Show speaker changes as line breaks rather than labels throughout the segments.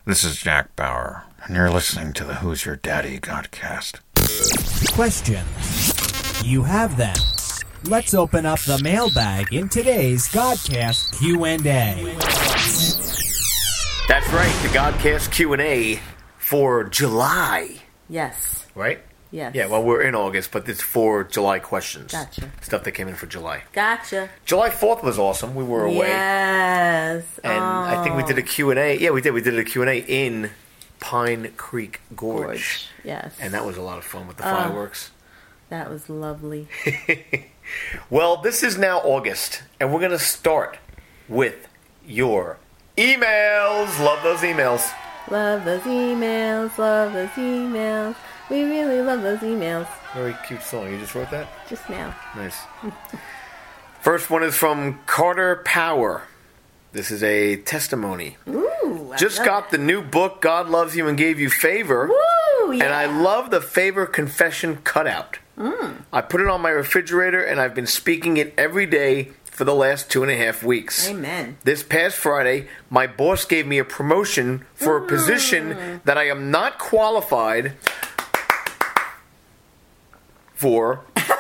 This is Jack Bauer, and you're listening to the Who's Your Daddy Godcast.
Questions. You have them. Let's open up the mailbag in today's Godcast Q&A.
That's right, the Godcast Q&A for July.
Yes.
Right?
Yes.
Yeah, well, we're in August, but it's for July questions.
Gotcha.
Stuff that came in for July.
Gotcha.
July 4th was awesome. We were away.
Yes.
And I think we did a Q&A. Yeah, we did. We did a Q&A in Pine Creek Gorge.
Yes.
And that was a lot of fun with the fireworks.
That was lovely.
Well, this is now August, and we're going to start with your emails. Love those emails.
Love those emails. Love those emails. We really love those emails.
Very cute song. You just wrote that?
Just now.
Nice. First one is from Carter Power. This is a testimony.
Ooh.
Just got the new book, God Loves You and Gave You Favor.
Woo! Yeah.
And I love the Favor Confession cutout. I put it on my refrigerator, and I've been speaking it every day for the last 2.5 weeks.
Amen.
This past Friday, my boss gave me a promotion for a position that I am not qualified for,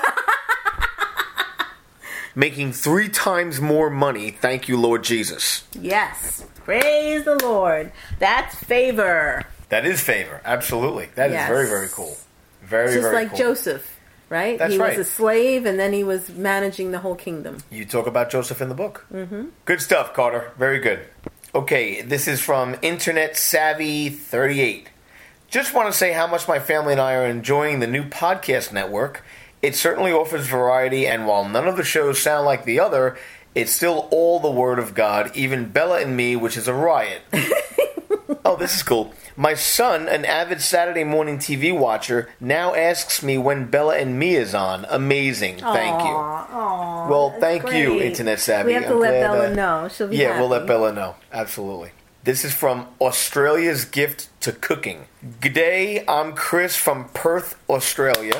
making 3 times more money. Thank you, Lord Jesus.
Yes. Praise the Lord. That's favor.
That is favor. Absolutely. That is very, very cool. Very,
Just
very
like
cool.
Joseph, right?
That's
he
right.
was a slave, and then he was managing the whole kingdom.
You talk about Joseph in the book. Mm-hmm. Good stuff, Carter. Very good. Okay, this is from Internet Savvy 38. Just want to say how much my family and I are enjoying the new podcast network. It certainly offers variety, and while none of the shows sound like the other, it's still all the Word of God, even Bella and Me, which is a riot. Oh, this is cool. My son, an avid Saturday morning TV watcher, now asks me when Bella and Me is on. Amazing. Thank you.
Aww,
Well, thank you,
great.
Internet Savvy.
We have to
I'm
let
glad
Bella
that-
know. She'll be
Yeah,
happy.
we'll let Bella know. Absolutely. This is from Australia's Gift to Cooking. G'day, I'm Chris from Perth, Australia.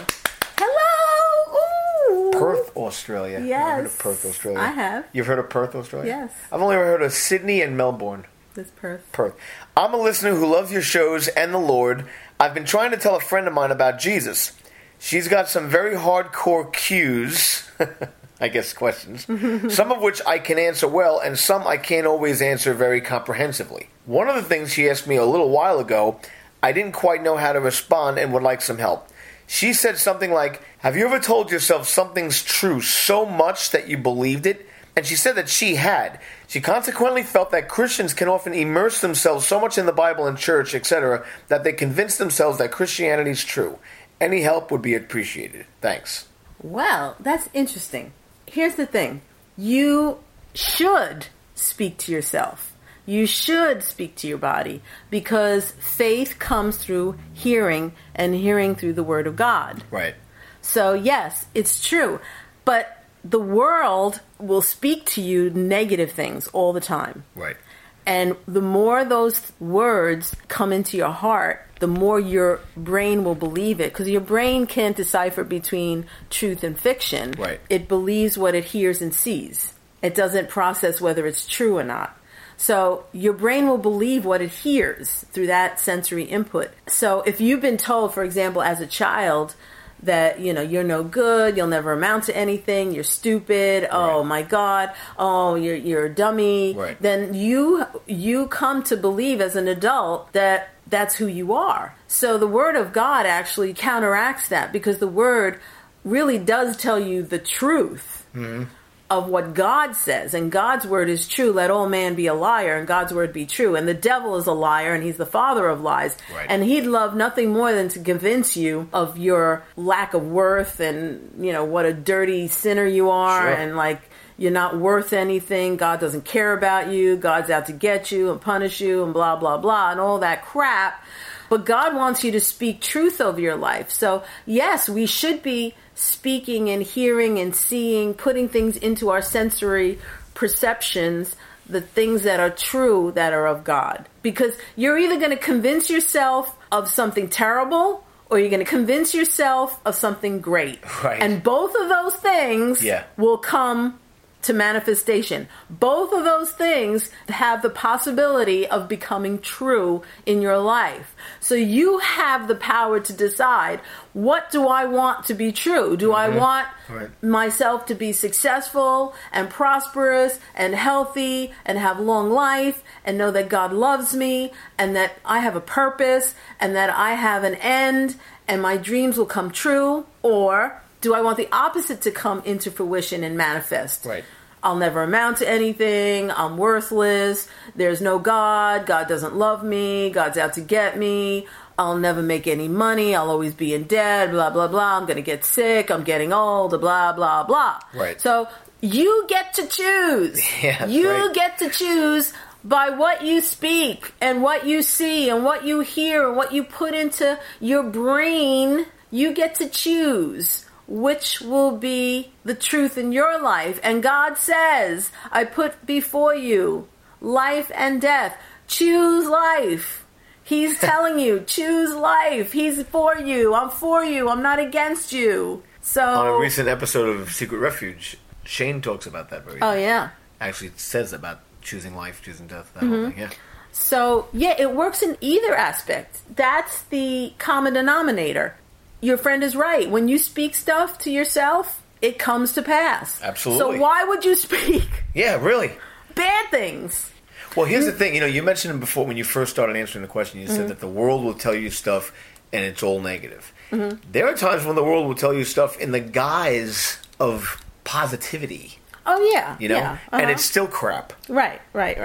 Hello! Ooh.
Perth, Australia.
Yes.
You've heard of Perth, Australia?
I have.
You've heard of Perth, Australia?
Yes.
I've only ever heard of Sydney and Melbourne.
This Perth.
Perth. I'm a listener who loves your shows and the Lord. I've been trying to tell a friend of mine about Jesus. She's got some very hardcore cues, I guess questions, some of which I can answer well, and some I can't always answer very comprehensively. One of the things she asked me a little while ago, I didn't quite know how to respond and would like some help. She said something like, have you ever told yourself something's true so much that you believed it? And she said that she had. She consequently felt that Christians can often immerse themselves so much in the Bible and church, etc., that they convince themselves that Christianity is true. Any help would be appreciated. Thanks.
Well, that's interesting. Here's the thing. You should speak to yourself. You should speak to your body, because faith comes through hearing, and hearing through the Word of God.
Right.
So, yes, it's true. But the world will speak to you negative things all the time.
Right.
And the more those words come into your heart, the more your brain will believe it. Because your brain can't decipher between truth and fiction.
Right.
It believes what it hears and sees. It doesn't process whether it's true or not. So your brain will believe what it hears through that sensory input. So if you've been told, for example, as a child, that, you know, you're no good, you'll never amount to anything, you're stupid, oh my God, oh, you're a dummy,
Right.
then you come to believe as an adult that that's who you are. So the Word of God actually counteracts that, because the Word really does tell you the truth of what God says. And God's Word is true. Let all man be a liar, and God's Word be true. And the devil is a liar, and he's the father of lies.
Right.
And he'd love nothing more than to convince you of your lack of worth, and, you know, what a dirty sinner you are,
Sure.
and like you're not worth anything. God doesn't care about you. God's out to get you and punish you and blah, blah, blah, and all that crap. But God wants you to speak truth over your life. So, yes, we should be speaking and hearing and seeing, putting things into our sensory perceptions, the things that are true, that are of God. Because you're either going to convince yourself of something terrible, or you're going to convince yourself of something great.
Right.
And both of those things
Yeah.
will come to manifestation. Both of those things have the possibility of becoming true in your life. So you have the power to decide, what do I want to be true? Do I want myself to be successful and prosperous and healthy and have long life and know that God loves me and that I have a purpose and that I have an end and my dreams will come true? Or do I want the opposite to come into fruition and manifest?
Right.
I'll never amount to anything. I'm worthless. There's no God. God doesn't love me. God's out to get me. I'll never make any money. I'll always be in debt. Blah, blah, blah. I'm going to get sick. I'm getting old. Blah, blah, blah.
Right.
So you get to choose.
Yeah,
you get to choose by what you speak and what you see and what you hear and what you put into your brain. You get to choose which will be the truth in your life. And God says, I put before you life and death. Choose life. He's telling you, choose life. He's for you. I'm for you. I'm not against you. So
on a recent episode of Secret Refuge, Shane talks about that very thing.
yeah.
Actually says about choosing life, choosing death, that whole thing, yeah.
So, yeah, it works in either aspect. That's the common denominator. Your friend is right. When you speak stuff to yourself, it comes to pass.
Absolutely.
So why would you speak
Yeah, really.
bad things?
Well, here's the thing. You mentioned it before when you first started answering the question. You said that the world will tell you stuff and it's all negative. There are times when the world will tell you stuff in the guise of positivity.
Oh, yeah.
Yeah. And it's still crap.
Right.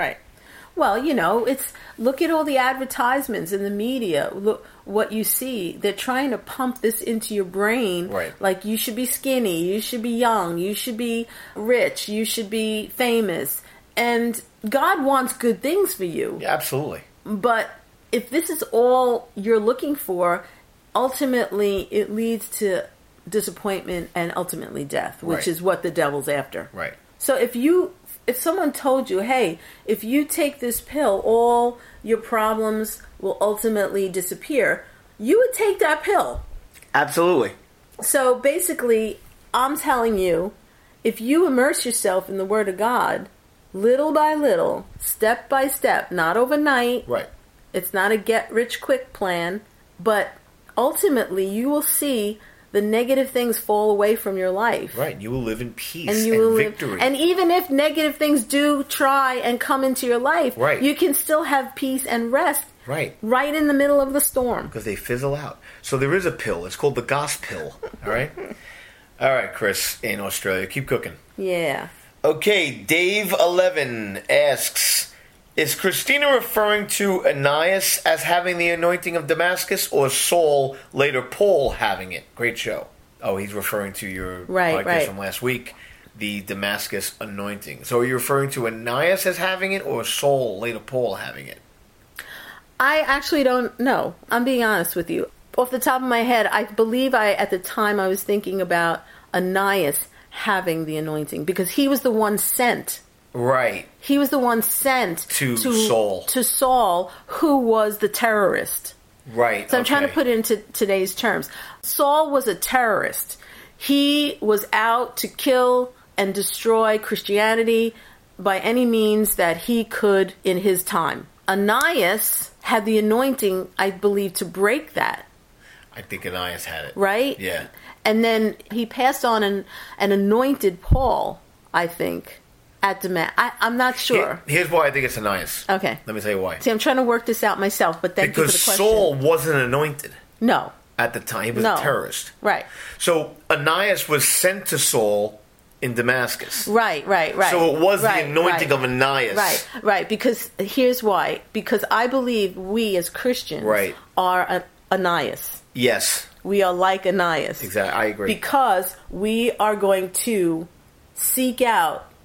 Well, it's look at all the advertisements in the media. Look what you see. They're trying to pump this into your brain.
Right.
Like you should be skinny, you should be young, you should be rich, you should be famous. And God wants good things for you.
Yeah, absolutely.
But if this is all you're looking for, ultimately it leads to disappointment and ultimately death, which is what the devil's after.
Right.
So if someone told you, hey, if you take this pill, all your problems will ultimately disappear, you would take that pill.
Absolutely.
So basically, I'm telling you, if you immerse yourself in the Word of God, little by little, step by step, not overnight.
Right.
It's not a get-rich-quick plan, but ultimately you will see the negative things fall away from your life.
Right. You will live in peace
and
victory.
And even if negative things do try and come into your life, you can still have peace and rest right in the middle of the storm.
Because they fizzle out. So there is a pill. It's called the Gospill. All right? All right, Chris, in Australia. Keep cooking.
Yeah.
Okay, Dave11 asks, is Christina referring to Ananias as having the anointing of Damascus or Saul, later Paul, having it? Great show. Oh, he's referring to your podcast from last week, the Damascus anointing. So are you referring to Ananias as having it or Saul, later Paul, having it?
I actually don't know. I'm being honest with you. Off the top of my head, I believe at the time I was thinking about Ananias having the anointing because he was the one sent.
Right.
He was the one sent
to Saul.
To Saul, who was the terrorist.
Right.
So I'm trying to put it into today's terms. Saul was a terrorist. He was out to kill and destroy Christianity by any means that he could in his time. Ananias had the anointing, I believe, to break that.
I think Ananias had it.
Right?
Yeah.
And then he passed on and anointed Paul, I think, at Damascus. I'm not sure.
Here's why I think it's Ananias.
Okay.
Let me tell you why.
See, I'm trying to work this out myself, but thank you for the question.
Because Saul wasn't anointed.
No.
At the time. He was a terrorist.
Right.
So Ananias was sent to Saul in Damascus.
Right.
So it was the anointing of Ananias.
Right. Because here's why. Because I believe we as Christians are Ananias.
Yes.
We are like Ananias.
Exactly. I agree.
Because we are going to seek out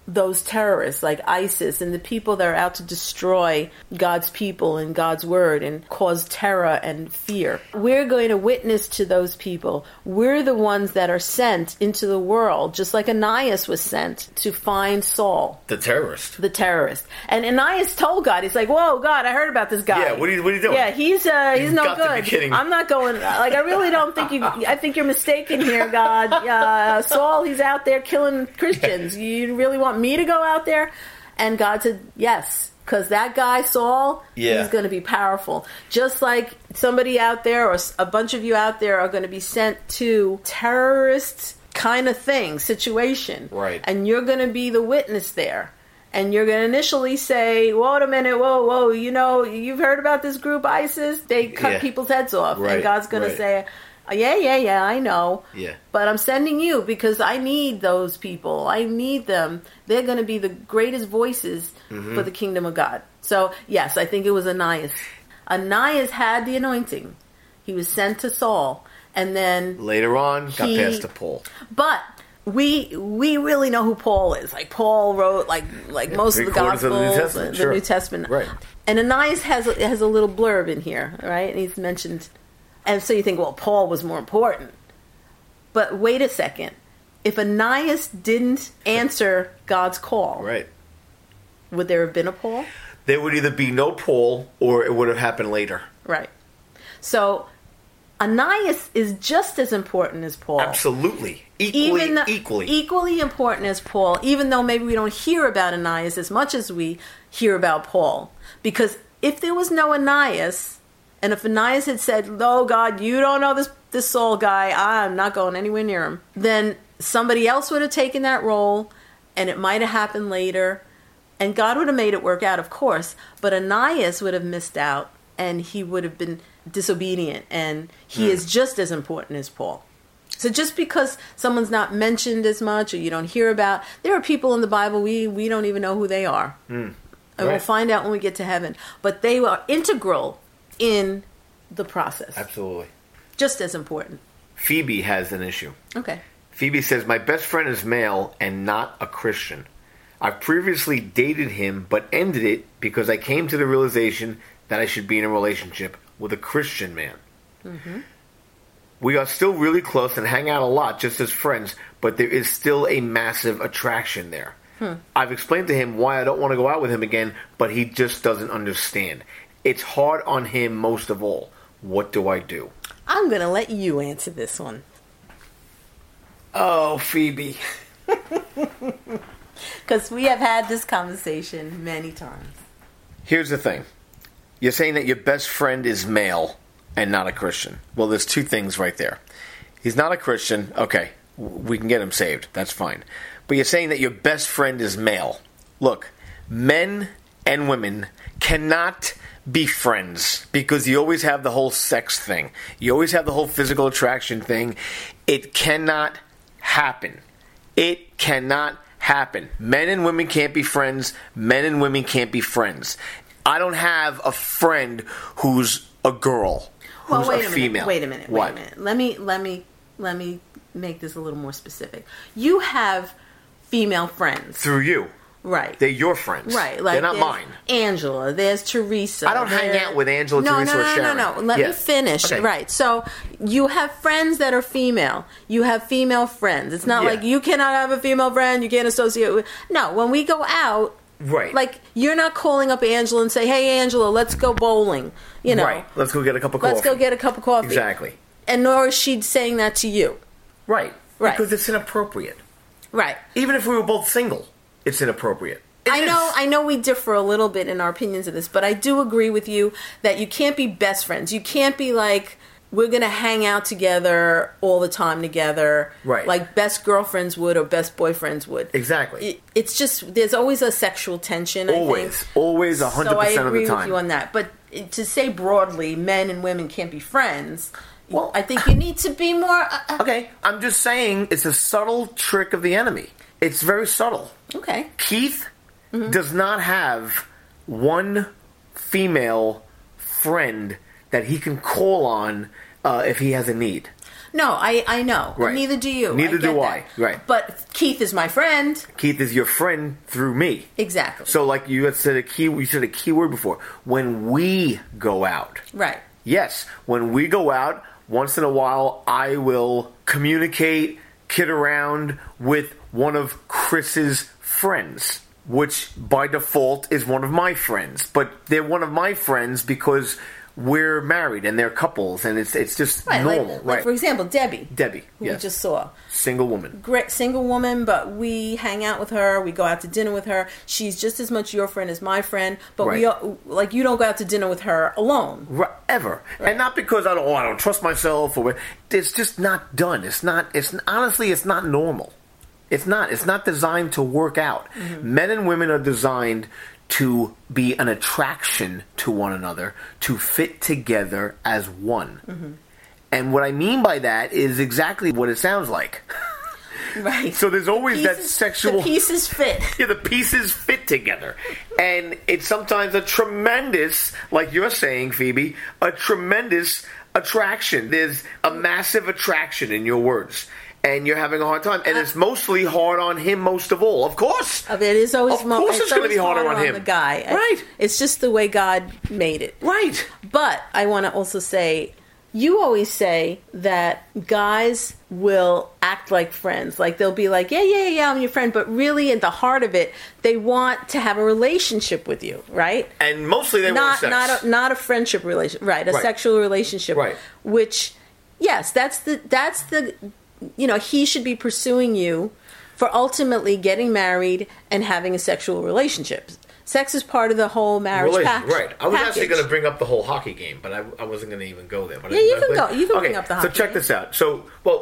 those terrorists like ISIS and the people that are out to destroy God's people and God's word and cause terror and fear. We're going to witness to those people. We're the ones that are sent into the world, just like Ananias was sent to find Saul.
The terrorist.
The terrorist. And Ananias told God, he's like, whoa, God, I heard about this guy.
Yeah, what are you doing?
Yeah, he's no
got
good.
to be kidding.
I'm not going, like, I really don't think I think you're mistaken here, God. Saul, he's out there killing Christians. You really want me to go out there? And God said, yes, because that guy, Saul, he's going to be powerful. Just like somebody out there or a bunch of you out there are going to be sent to terrorist kind of thing, situation.
Right.
And you're going to be the witness there. And you're going to initially say, wait a minute, whoa, you've heard about this group ISIS? They cut people's heads off.
Right.
And God's going to say, yeah, I know.
Yeah.
But I'm sending you because I need those people. I need them. They're going to be the greatest voices for the kingdom of God. So, yes, I think it was Ananias. Ananias had the anointing. He was sent to Saul. And then
later on, got passed to Paul.
But we really know who Paul is. Like, Paul wrote like most of the Gospels, the New Testament.
Right.
And Ananias has a little blurb in here, right? And he's mentioned. And so you think, well, Paul was more important. But wait a second. If Ananias didn't answer God's call,
right,
would there have been a Paul?
There would either be no Paul or it would have happened later.
Right. So Ananias is just as important as Paul.
Absolutely. Equally
important as Paul, even though maybe we don't hear about Ananias as much as we hear about Paul. Because if there was no Ananias, and if Ananias had said, "No, God, you don't know this Saul guy, I'm not going anywhere near him," then somebody else would have taken that role, and it might have happened later, and God would have made it work out, of course, but Ananias would have missed out, and he would have been disobedient, and he is just as important as Paul. So just because someone's not mentioned as much, or you don't hear about, there are people in the Bible we don't even know who they are. And we'll find out when we get to heaven. But they are integral in the process.
Absolutely.
Just as important.
Phoebe has an issue.
Okay.
Phoebe says, my best friend is male and not a Christian. I've previously dated him, but ended it because I came to the realization that I should be in a relationship with a Christian man. Mm-hmm. We are still really close and hang out a lot just as friends, but there is still a massive attraction there. I've explained to him why I don't want to go out with him again, but he just doesn't understand. It's hard on him most of all. What do I do?
I'm going to let you answer this one.
Oh, Phoebe.
Because we have had this conversation many times.
Here's the thing. You're saying that your best friend is male and not a Christian. Well, there's two things right there. He's not a Christian. Okay, we can get him saved. That's fine. But you're saying that your best friend is male. Look, men and women cannot be friends because you always have the whole sex thing. You always have the whole physical attraction thing. It cannot happen. It cannot happen. Men and women can't be friends. Men and women can't be friends. I don't have a friend who's a girl. Who's a female.
Wait a minute.
What?
Let me make this a little more specific. You have female friends.
Through you.
Right.
They're your friends.
Right. Like,
they're not mine.
Angela. There's Teresa.
I don't hang out with Angela, Teresa, or Sharon.
No. Let me finish.
Okay.
Right. So you have friends that are female. You have female friends. It's not like you cannot have a female friend. You can't associate with... No, when we go out...
Right.
Like, you're not calling up Angela and say, hey, Angela, let's go bowling. You know.
Right. Let's go get a cup of coffee.
Let's go get a cup of coffee.
Exactly.
And nor is she saying that to you.
Right.
Right.
Because it's inappropriate.
Right.
Even if we were both single, it's inappropriate.
I know we differ a little bit in our opinions of this, but I do agree with you that you can't be best friends. You can't be like, we're going to hang out together all the time together.
Right.
Like best girlfriends would or best boyfriends would.
Exactly.
It's just, there's always a sexual tension,
Always.
I think.
Always 100% of the time.
So I agree with you on that. But to say broadly, men and women can't be friends, well, I think you need to be more...
Okay, I'm just saying it's a subtle trick of the enemy. It's very subtle.
Okay.
Keith does not have one female friend that he can call on if he has a need.
No, I know.
Right.
Neither do you.
Neither
get
do
that.
I. Right.
But Keith is my friend.
Keith is your friend through me.
Exactly.
So, like you had said you said a key word before. When we go out.
Right.
Yes. When we go out, once in a while, I will communicate, kid around with one of Chris's friends, which by default is one of my friends. But they're one of my friends because we're married and they're couples, and it's just normal.
Like, for example, Debbie, who
yes.
we just saw.
Single woman.
Great single woman, but we hang out with her. We go out to dinner with her. She's just as much your friend as my friend, but
Right.
you don't go out to dinner with her alone.
Ever.
Right.
And not because I don't trust myself, or it's just not done. Honestly, it's not normal. It's not designed to work out.
Mm-hmm.
Men and women are designed to be an attraction to one another, to fit together as one.
Mm-hmm.
And what I mean by that is exactly what it sounds like.
Right.
So there's always that sexual...
The pieces fit.
Yeah, the pieces fit together. And it's sometimes a tremendous, like you're saying, Phoebe, a tremendous attraction. There's a massive attraction in your words. And you're having a hard time. And it's mostly hard on him most of all. Of course.
It is always...
Of course it's going to be harder on him.
The guy.
Right.
It's just the way God made it.
Right.
But I want to also say... You always say that guys will act like friends. Like, they'll be like, yeah, I'm your friend. But really, at the heart of it, they want to have a relationship with you, right?
And mostly they want sex.
Not a friendship relationship, right? A
Right.
sexual relationship.
Right.
Which, yes, that's the, he should be pursuing you for ultimately getting married and having a sexual relationship. Sex is part of the whole marriage package.
Right. I was actually going to bring up the whole hockey game, but I wasn't going to even go there. But
Yeah, you can go. You can bring up the hockey
So check
game.
this out. So,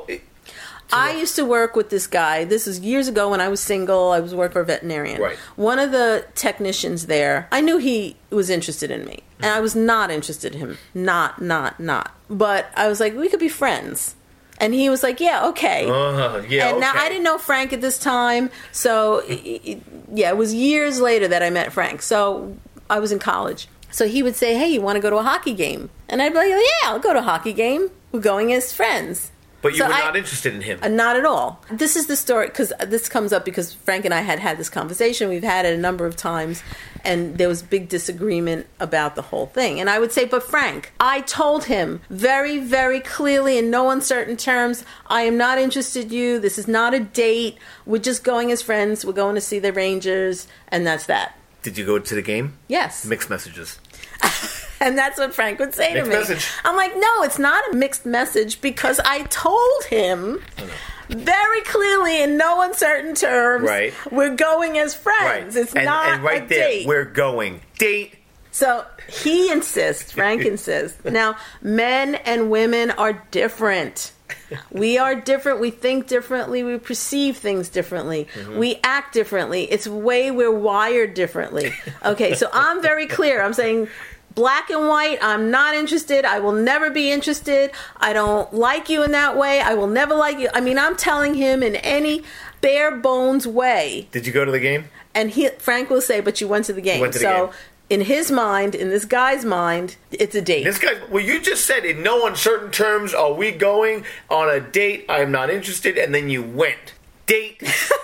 I used to work with this guy. This was years ago when I was single. I was working for a veterinarian.
Right.
One of the technicians there, I knew he was interested in me. And I was not interested in him. Not. But I was like, we could be friends. And he was like, yeah, okay. And now I didn't know Frank at this time. So, it was years later that I met Frank. So I was in college. So he would say, hey, you want to go to a hockey game? And I'd be like, yeah, I'll go to a hockey game. We're going as friends.
But you were not interested in him.
Not at all. This is the story, because this comes up because Frank and I had this conversation. We've had it a number of times, and there was big disagreement about the whole thing. And I would say, but Frank, I told him very, very clearly in no uncertain terms, I am not interested in you. This is not a date. We're just going as friends. We're going to see the Rangers, and that's that.
Did you go to the game?
Yes.
Mixed messages.
And that's what Frank would say
Mixed
to me.
message.
I'm like, no, it's not a mixed message, because I told him very clearly in no uncertain terms,
Right.
we're going as friends.
Right.
It's not
and right
a
there,
date.
we're going. Date.
So he insists, Frank insists. Now, men and women are different. We are different. We think differently. We perceive things differently.
Mm-hmm.
We act differently. It's way we're wired differently. Okay, so I'm very clear. I'm saying black and white, I'm not interested. I will never be interested. I don't like you in that way. I will never like you. I mean, I'm telling him in any bare bones way.
Did you go to the game?
And Frank will say, but you went to the game.
Went to the game.
In his mind, in this guy's mind, it's a date.
This guy, well, you just said in no uncertain terms, are we going on a date? I am not interested, and then you went. Date.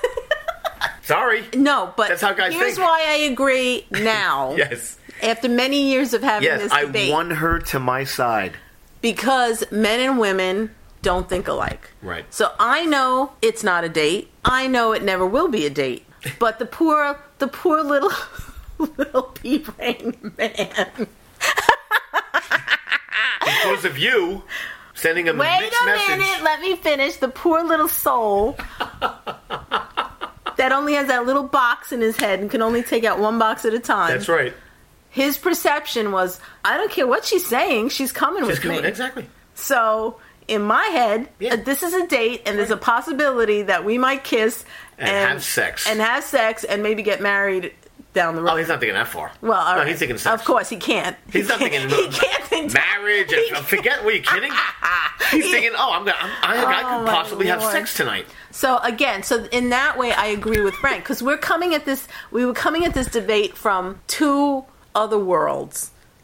Sorry.
No, but
that's how guys
here's
think.
why I agree now.
Yes.
After many years of having this debate.
I won her to my side.
Because men and women don't think alike.
Right.
So I know it's not a date. I know it never will be a date. But the poor little pea brain man.
Because of you sending a
Wait
mixed
a
message.
minute, let me finish. The poor little soul that only has that little box in his head and can only take out one box at a time.
That's right.
His perception was, I don't care what she's saying, she's coming with me.
Exactly.
So, in my head, this is a date, and there's a possibility that we might kiss
and have sex.
And have sex, and maybe get married down the road.
Oh, he's not thinking that far.
Well, all right.
He's thinking sex.
Of course, he can't.
He's not thinking
He can't think
marriage. Forget. Were you kidding? He's thinking, I could possibly have sex tonight.
So again, in that way, I agree with Frank, because we were coming at this debate from two other worlds.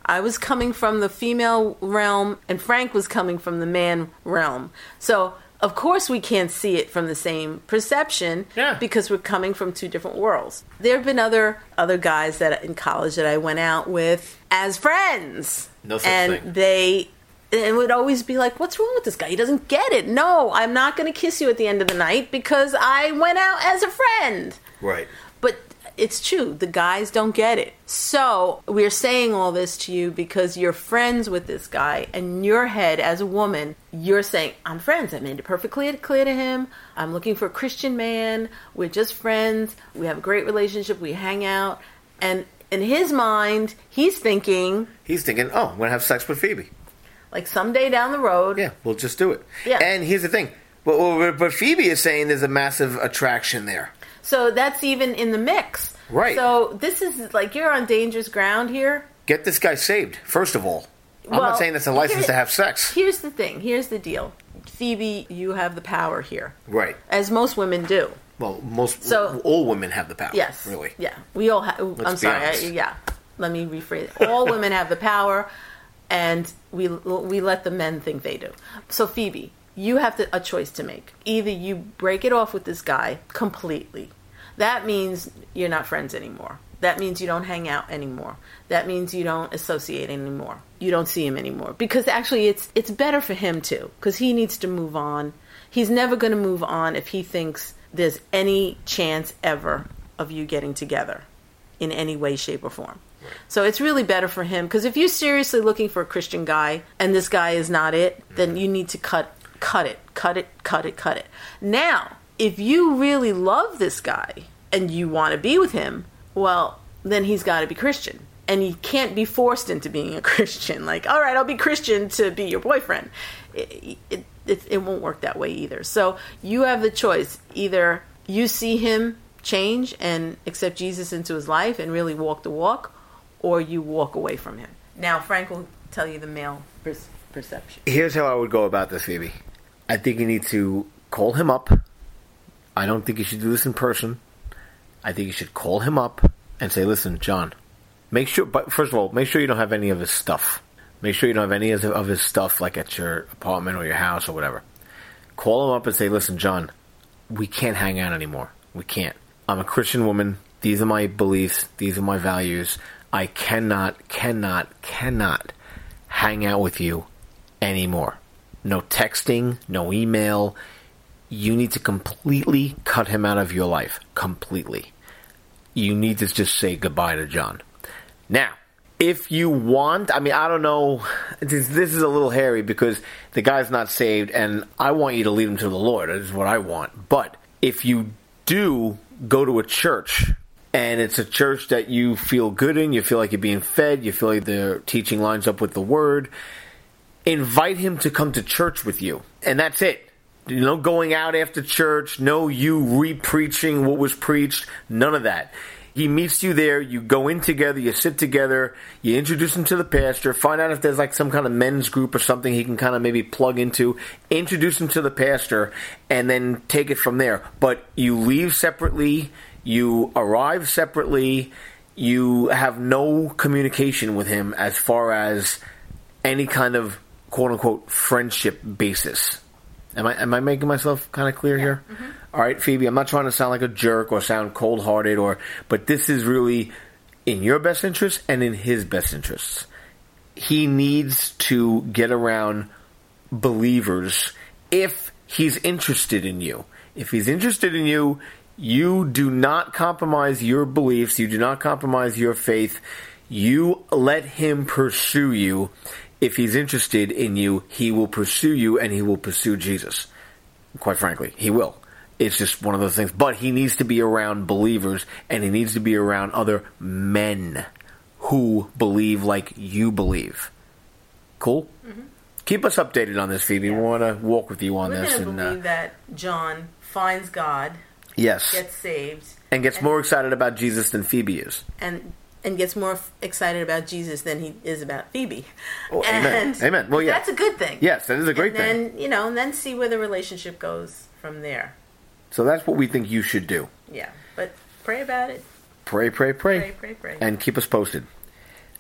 I was coming from the female realm, and Frank was coming from the man realm. So, of course, we can't see it from the same perception because we're coming from two different worlds. There have been other guys that in college that I went out with as friends.
No such thing.
It would always be like, what's wrong with this guy? He doesn't get it. No, I'm not going to kiss you at the end of the night because I went out as a friend.
Right.
But it's true. The guys don't get it. So we're saying all this to you because you're friends with this guy. And in your head, as a woman, you're saying, I'm friends. I made it perfectly clear to him. I'm looking for a Christian man. We're just friends. We have a great relationship. We hang out. And in his mind, he's thinking,
oh, I'm going to have sex with Phoebe.
Like someday down the road.
Yeah, we'll just do it.
Yeah.
And here's the thing. But Phoebe is saying there's a massive attraction there.
So that's even in the mix.
Right.
So this is like you're on dangerous ground here.
Get this guy saved, first of all. I'm not saying it's a license to have sex.
Here's the thing. Here's the deal. Phoebe, you have the power here.
Right.
As most women do.
Well, all women have the power.
Yes.
Really.
Yeah. We all have.
Let's
I'm
be
sorry.
honest.
Let me rephrase it. All women have the power, and we let the men think they do. So Phoebe, you have a choice to make. Either you break it off with this guy completely. That means you're not friends anymore. That means you don't hang out anymore. That means you don't associate anymore. You don't see him anymore. Because actually it's better for him too. Because he needs to move on. He's never going to move on if he thinks there's any chance ever of you getting together in any way, shape, or form. Right. So it's really better for him. Because if you're seriously looking for a Christian guy and this guy is not it, then you need to cut it. Now, if you really love this guy and you want to be with him, well, then he's got to be Christian. And he can't be forced into being a Christian. Like, all right, I'll be Christian to be your boyfriend. It won't work that way either. So you have the choice. Either you see him change and accept Jesus into his life and really walk the walk, or you walk away from him. Now, Frank will tell you the male perception.
Here's how I would go about this, Phoebe. I think you need to call him up. I don't think you should do this in person. I think you should call him up and say, listen, John, but first of all, make sure you don't have any of his stuff. Make sure you don't have any of his stuff like at your apartment or your house or whatever. Call him up and say, listen, John, we can't hang out anymore. We can't. I'm a Christian woman. These are my beliefs. These are my values. I cannot hang out with you anymore. No texting, no email. You need to completely cut him out of your life. Completely. You need to just say goodbye to John. Now, if you want, I don't know, this is a little hairy because the guy's not saved and I want you to lead him to the Lord. That is what I want. But if you do go to a church and it's a church that you feel good in, you feel like you're being fed, you feel like the teaching lines up with the word, invite him to come to church with you. And that's it. No going out after church, no you re-preaching what was preached, none of that. He meets you there, you go in together, you sit together, you introduce him to the pastor, find out if there's like some kind of men's group or something he can kind of maybe plug into, introduce him to the pastor, and then take it from there. But you leave separately, you arrive separately, you have no communication with him as far as any kind of quote-unquote friendship basis. Am I making myself kind of clear here? Mm-hmm. All right, Phoebe, I'm not trying to sound like a jerk or sound cold-hearted, but this is really in your best interest and in his best interests. He needs to get around believers if he's interested in you. If he's interested in you, you do not compromise your beliefs. You do not compromise your faith. You let him pursue you. If he's interested in you, he will pursue you and he will pursue Jesus. Quite frankly, he will. It's just one of those things. But he needs to be around believers and he needs to be around other men who believe like you believe. Cool? Mm-hmm. Keep us updated on this, Phoebe. Yeah. We want to walk with you on this.
We're going to believe that John finds God.
Yes.
Gets saved.
And gets more excited about Jesus than Phoebe is.
And gets more excited about Jesus than he is about Phoebe.
Oh, amen. Well, yeah.
That's a good thing.
Yes, that is a great thing.
And then see where the relationship goes from there.
So that's what we think you should do.
Yeah, but pray about it.
Pray. And keep us posted.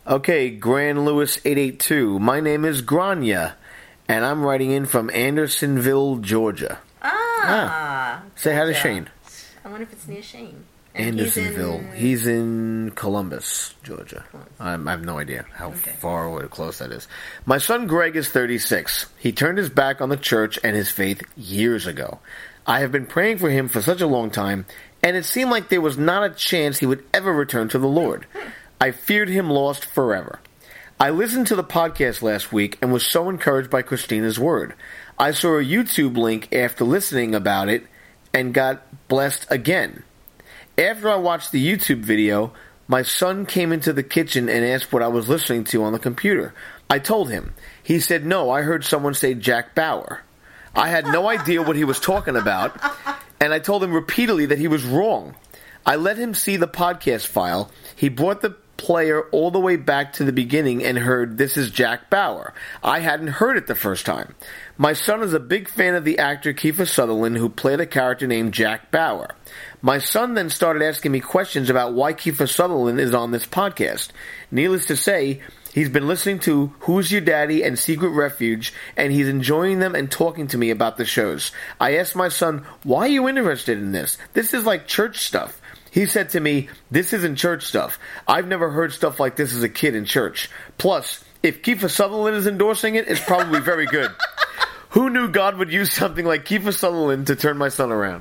Okay, Grand Lewis 882. My name is Grania, and I'm writing in from Andersonville, Georgia. Say hi to Shane.
I wonder if it's near Shane.
Andersonville. He's in Columbus, Georgia. I have no idea how far or close that is. My son Greg is 36. He turned his back on the church and his faith years ago. I have been praying for him for such a long time, and it seemed like there was not a chance he would ever return to the Lord. I feared him lost forever. I listened to the podcast last week and was so encouraged by Christina's word. I saw a YouTube link after listening about it and got blessed again. After I watched the YouTube video, my son came into the kitchen and asked what I was listening to on the computer. I told him. He said, no, I heard someone say Jack Bauer. I had no idea what he was talking about, and I told him repeatedly that he was wrong. I let him see the podcast file. He brought the player all the way back to the beginning and heard, this is Jack Bauer. I hadn't heard it the first time. My son is a big fan of the actor Kiefer Sutherland, who played a character named Jack Bauer. My son then started asking me questions about why Kiefer Sutherland is on this podcast. Needless to say, he's been listening to Who's Your Daddy and Secret Refuge, and he's enjoying them and talking to me about the shows. I asked my son, why are you interested in this? This is like church stuff. He said to me, this isn't church stuff. I've never heard stuff like this as a kid in church. Plus, if Kiefer Sutherland is endorsing it, it's probably very good. Who knew God would use something like Kiefer Sutherland to turn my son around?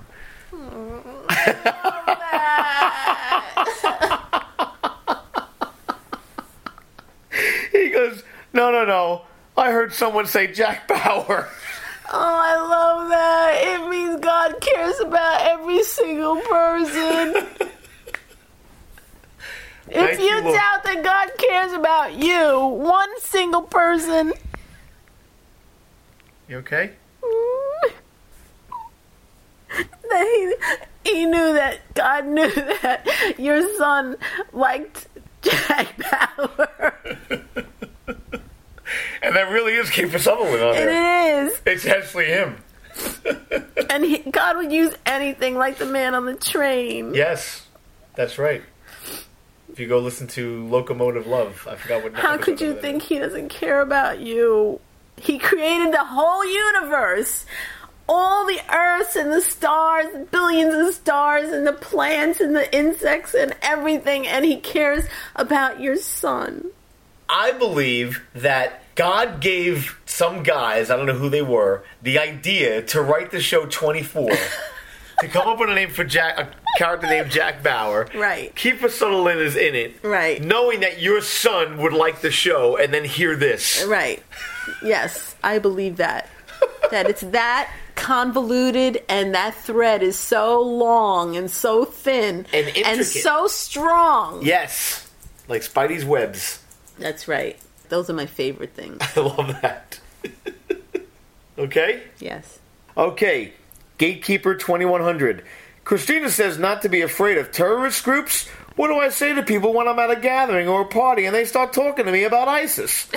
He goes, no. I heard someone say Jack Bauer.
Oh, I love that. It means God cares about every single person. If you doubt that God cares about you, one single person.
You okay?
He knew that God knew that your son liked Jack Bauer.
And that really is Kiefer Sutherland on there.
It is.
It's actually him.
And God would use anything, like the man on the train.
Yes, that's right. If you go listen to Locomotive Love, I forgot what.
How could you think he doesn't care about you? He created the whole universe. All the earths and the stars, billions of stars, and the plants and the insects and everything, and he cares about your son.
I believe that God gave some guys, I don't know who they were, the idea to write the show 24, to come up with a name for a character named Jack Bauer.
Right.
Kiefer Sutherland is in it.
Right.
Knowing that your son would like the show and then hear this.
Right. Yes, I believe that. That it's that convoluted and that thread is so long and so thin
and intricate.
And so strong.
Yes. Like Spidey's webs.
That's right. Those are my favorite things.
I love that. Okay?
Yes.
Okay. Gatekeeper 2100. Christina says not to be afraid of terrorist groups. What do I say to people when I'm at a gathering or a party and they start talking to me about ISIS?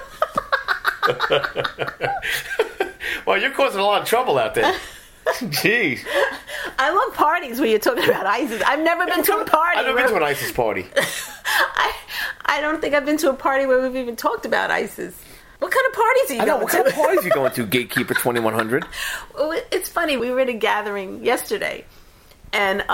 Well, you're causing a lot of trouble out there. Jeez.
I love parties where you're talking about ISIS. I've never been to a party.
I've never been to an ISIS party.
I don't think I've been to a party where we've even talked about ISIS. What kind of parties are you going to?
What kind of parties are you going to, Gatekeeper 2100?
Well, it's funny. We were at a gathering yesterday, and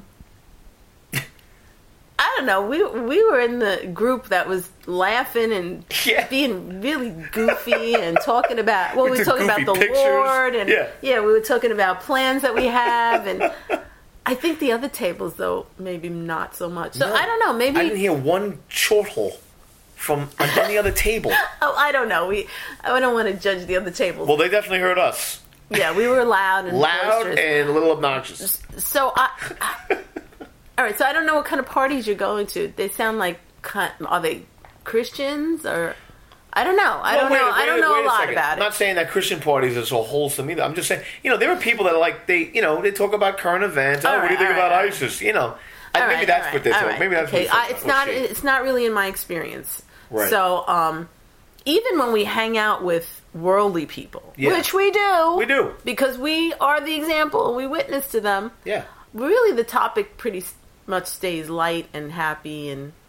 I don't know. We were in the group that was laughing and being really goofy and talking about. Well, we were talking about the
pictures.
Lord, and we were talking about plans that we have, and I think the other tables, though, maybe not so much. So I don't know. Maybe
I didn't hear one chortle from on any other table.
Oh, I don't know. I don't want to judge the other tables.
Well, they definitely heard us.
Yeah, we were loud and boisterous.
And a little obnoxious.
So all right, so I don't know what kind of parties you're going to. They sound like, are they Christians or I don't know. I don't know a lot about it.
I'm not saying that Christian parties are so wholesome either. I'm just saying, there are people that are like they talk about current events. What do you think about ISIS? Maybe that's what they're talking. Maybe that's what
it's not really in my experience.
Right.
So, even when we hang out with worldly people, which we do, because we are the example and we witness to them.
Yeah.
Really, the topic pretty much stays light and happy and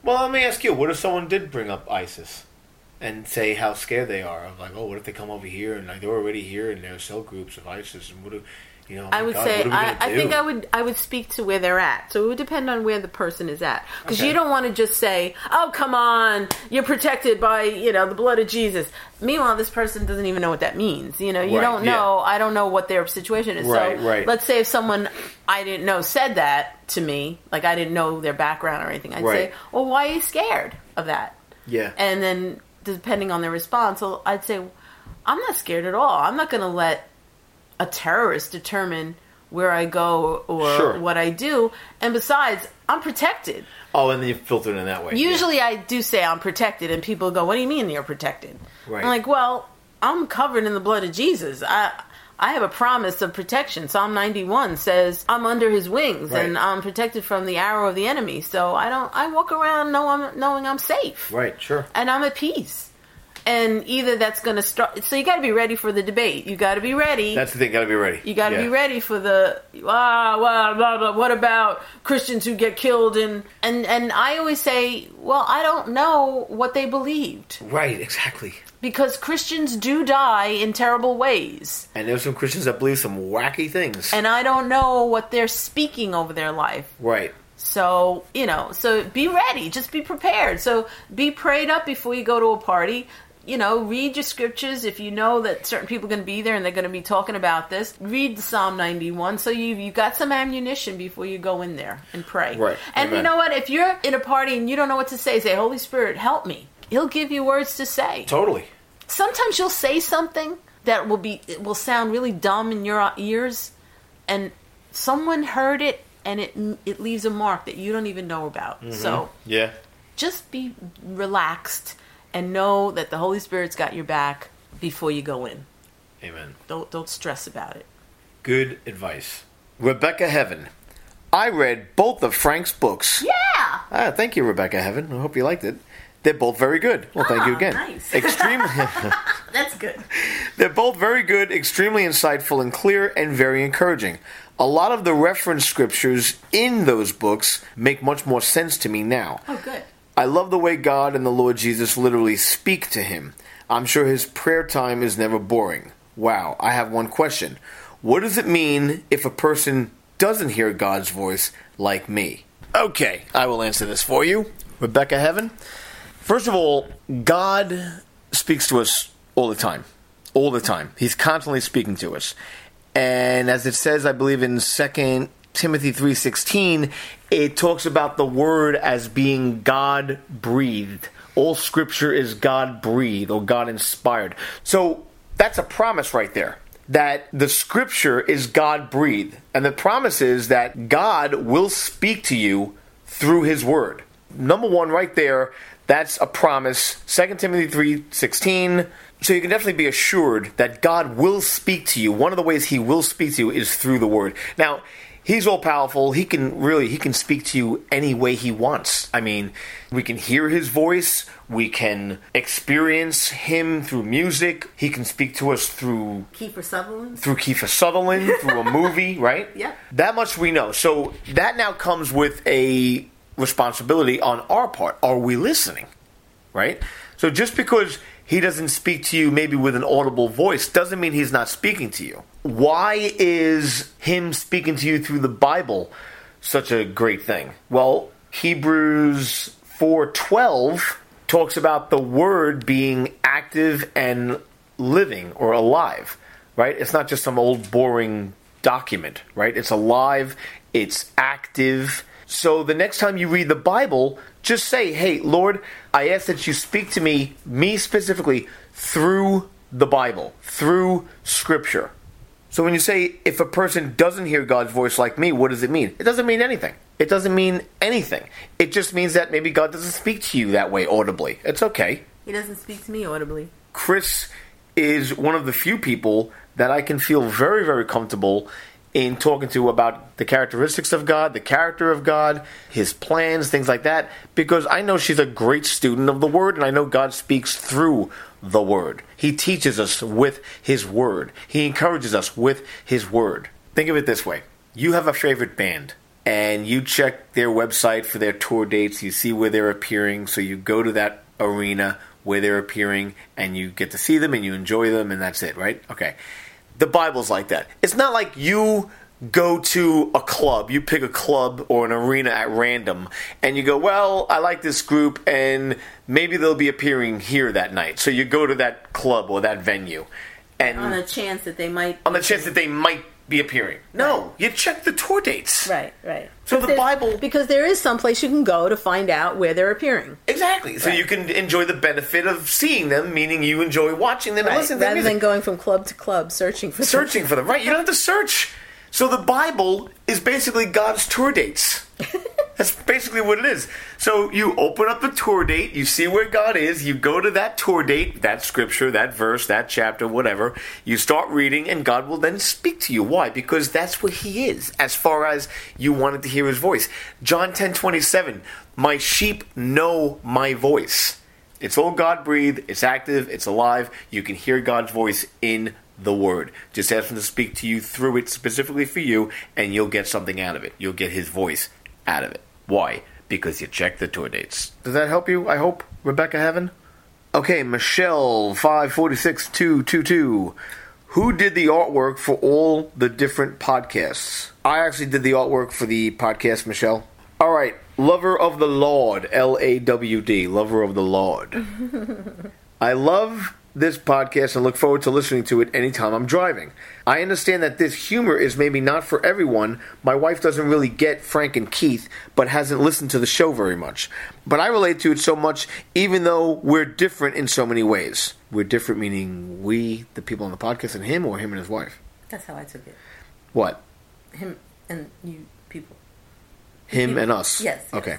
Well, let me ask you, what if someone did bring up ISIS and say how scared they are? Of like, oh, what if they come over here and like they're already here and there are cell groups of ISIS and what do you know?
I would say I think I would speak to where they're at. So it would depend on where the person is at, because you don't want to just say, "Oh, come on, you're protected by the blood of Jesus." Meanwhile, this person doesn't even know what that means. You don't know. I don't know what their situation is.
Right,
so
right.
let's say if someone I didn't know said that to me, like I didn't know their background or anything, I'd say, "Well, why are you scared of that?"
Yeah.
And then depending on their response, I'd say, "I'm not scared at all. I'm not going to let a terrorist determine where I go or what I do. And besides, I'm protected."
Oh, and then you filter it in that way.
Usually I do say I'm protected, and people go, "What do you mean you're protected?"
Right.
I'm like, well, I'm covered in the blood of Jesus. I have a promise of protection. Psalm 91 says I'm under his wings, and I'm protected from the arrow of the enemy. So I walk around knowing I'm safe.
Right, sure.
And I'm at peace. And either that's going to start... So you got to be ready for the debate. You got to be ready.
That's the thing, got to be ready.
You got to be ready for the... blah, blah, blah. What about Christians who get killed? And I always say, well, I don't know what they believed.
Right, exactly.
Because Christians do die in terrible ways.
And there's some Christians that believe some wacky things.
And I don't know what they're speaking over their life.
Right.
So, so be ready. Just be prepared. So be prayed up before you go to a party. Read your scriptures. If you know that certain people are going to be there and they're going to be talking about this, read the Psalm 91. So you've got some ammunition before you go in there and pray.
Right.
And
Amen.
You know what? If you're in a party and you don't know what to say, Holy Spirit, help me. He'll give you words to say.
Totally.
Sometimes you'll say something that will sound really dumb in your ears, and someone heard it, and it leaves a mark that you don't even know about. Mm-hmm. So just be relaxed and know that the Holy Spirit's got your back before you go in.
Amen.
Don't stress about it.
Good advice. Rebecca Heaven. I read both of Frank's books.
Yeah!
Thank you, Rebecca Heaven. I hope you liked it. They're both very good. Well, thank you again.
Nice.
Extremely.
That's good.
They're both very good, extremely insightful and clear, and very encouraging. A lot of the reference scriptures in those books make much more sense to me now.
Oh, good.
I love the way God and the Lord Jesus literally speak to him. I'm sure his prayer time is never boring. Wow, I have one question. What does it mean if a person doesn't hear God's voice like me? Okay, I will answer this for you. Rebecca Heaven. First of all, God speaks to us all the time. All the time. He's constantly speaking to us. And as it says, I believe in 2 Timothy 3:16, it talks about the word as being God-breathed. All scripture is God-breathed or God-inspired. So that's a promise right there, that the scripture is God-breathed. And the promise is that God will speak to you through his word. Number one right there, that's a promise. 2 Timothy 3:16. So you can definitely be assured that God will speak to you. One of the ways he will speak to you is through the word. Now, he's all-powerful. He can speak to you any way he wants. I mean, we can hear his voice. We can experience him through music. He can speak to us through
Kiefer Sutherland,
through a movie, right?
Yeah.
That much we know. So that now comes with a responsibility on our part. Are we listening? Right? So just because he doesn't speak to you maybe with an audible voice doesn't mean he's not speaking to you. Why is him speaking to you through the Bible such a great thing? Well, Hebrews 4:12 talks about the word being active and living or alive, right? It's not just some old boring document, right? It's alive, it's active. So the next time you read the Bible, just say, hey, Lord, I ask that you speak to me specifically, through the Bible, through Scripture. So when you say, if a person doesn't hear God's voice like me, what does it mean? It doesn't mean anything. It doesn't mean anything. It just means that maybe God doesn't speak to you that way audibly. It's okay.
He doesn't speak to me audibly.
Chris is one of the few people that I can feel very, very comfortable in talking to about the characteristics of God, the character of God, his plans, things like that, because I know she's a great student of the Word, and I know God speaks through the Word. He teaches us with his Word. He encourages us with his Word. Think of it this way. You have a favorite band, and you check their website for their tour dates. You see where they're appearing, so you go to that arena where they're appearing, and you get to see them, and you enjoy them, and that's it, right? Okay. The Bible's like that. It's not like you go to a club, you pick a club or an arena at random, and you go, well, I like this group, and maybe they'll be appearing here that night. So you go to that club or that venue. And
on the chance that they might
be appearing. No, you check the tour dates.
Right.
So the Bible...
Because there is some place you can go to find out where they're appearing.
Exactly. So you can enjoy the benefit of seeing them, meaning you enjoy watching them and listening to them.
Rather than going from club to club searching for
them. Right. You don't have to search. So the Bible is basically God's tour dates. That's basically what it is. So you open up the tour date, you see where God is, you go to that tour date, that scripture, that verse, that chapter, whatever. You start reading, and God will then speak to you. Why? Because that's what He is, as far as you wanted to hear His voice. John 10:27, my sheep know my voice. It's all God-breathed, it's active, it's alive. You can hear God's voice in the Word. Just ask Him to speak to you through it specifically for you, and you'll get something out of it. You'll get His voice out of it. Why? Because you check the tour dates. Does that help you, I hope, Rebecca Heaven? Okay, Michelle 546222. Who did the artwork for all the different podcasts? I actually did the artwork for the podcast, Michelle. Alright, Lover of the Lord, Lawd, Lover of the Lord. I love this podcast and look forward to listening to it anytime I'm driving. I understand that this humor is maybe not for everyone. My wife doesn't really get Frank and Keith, but hasn't listened to the show very much. But I relate to it so much, even though we're different in so many ways. We're different meaning we, the people on the podcast, and him, or him and his wife?
That's how I took it.
What?
Him and you people.
Him and us?
Yes.
Okay.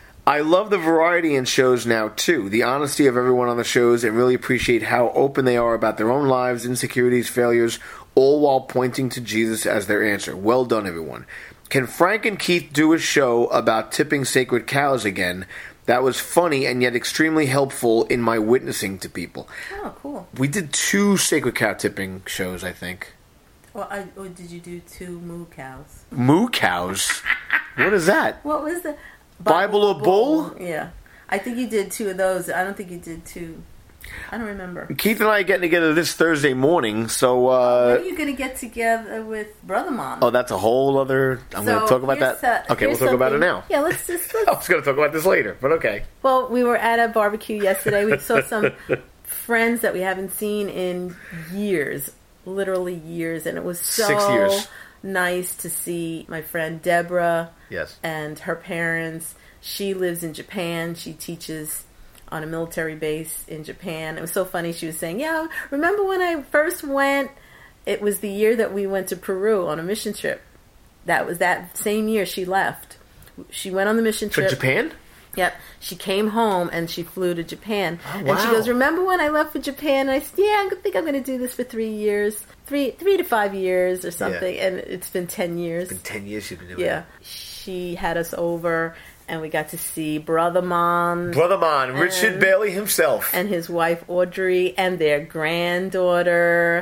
I love the variety in shows now, too. The honesty of everyone on the shows, and really appreciate how open they are about their own lives, insecurities, failures, all while pointing to Jesus as their answer. Well done, everyone. Can Frank and Keith do a show about tipping sacred cows again? That was funny and yet extremely helpful in my witnessing to people.
Oh, cool.
We did 2 sacred cow tipping shows, I think.
Or did you do 2 moo cows?
Moo cows? What is that?
What was the...
Bible or Bull?
Yeah. I think you did 2 of those. I don't think you did 2. I don't remember.
Keith and I are getting together this Thursday morning, so...
when are you going to get together with Brother Mom?
Oh, that's a whole other... I'm going to talk about that. Okay, we'll talk about it now.
Yeah, let's just...
I was going to talk about this later, but okay.
Well, we were at a barbecue yesterday. We saw some friends that we haven't seen in years. Literally years. And it was so
6 years.
Nice to see my friend Deborah.
Yes.
And her parents. She lives in Japan. She teaches on a military base in Japan. It was so funny. She was saying, yeah, remember when I first went? It was the year that we went to Peru on a mission trip. That was that same year she left. She went on the mission trip.
For Japan?
Yep. She came home and she flew to Japan.
Oh, wow.
And she goes, remember when I left for Japan? And I said, yeah, I think I'm going to do this for 3 years. 3 to 5 years or something. Yeah. And it's been 10 years.
It's been 10 years you've been doing it.
Yeah. She had us over and we got to see Brother Mon.
Brother Mon, Richard Bailey himself.
And his wife Audrey and their granddaughter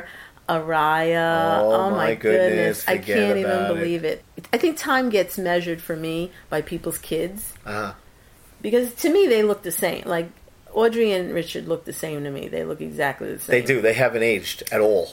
Araya. Oh my goodness. I can't even believe it. I think time gets measured for me by people's kids.
Uh-huh.
Because to me, they look the same. Like, Audrey and Richard look the same to me. They look exactly the same.
They do. They haven't aged at all.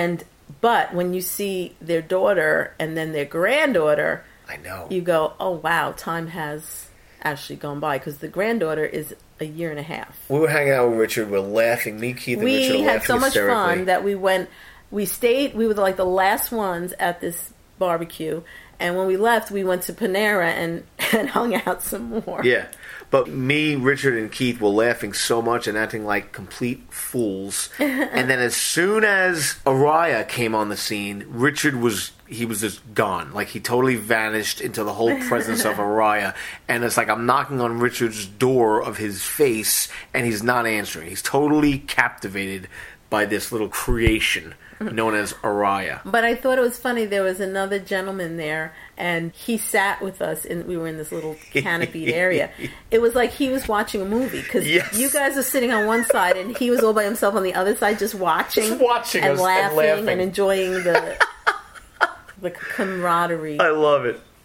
But when you see their daughter and then their granddaughter,
I know.
You go, oh, wow, time has actually gone by. Because the granddaughter is a year and a half.
We were hanging out with Richard. We're laughing. Me, Keith, and Richard
We
were
had so much fun that we stayed. We were like the last ones at this barbecue. And when we left, we went to Panera and hung out some more.
Yeah. But me, Richard, and Keith were laughing so much and acting like complete fools. And then as soon as Araya came on the scene, Richard was just gone. Like, he totally vanished into the whole presence of Araya. And it's like I'm knocking on Richard's door of his face, and he's not answering. He's totally captivated by this little creation known as Araya.
But I thought it was funny. There was another gentleman there, and he sat with us, and we were in this little canopied area. It was like he was watching a movie, because you guys are sitting on one side, and he was all by himself on the other side, just watching and laughing and enjoying the camaraderie.
I love it.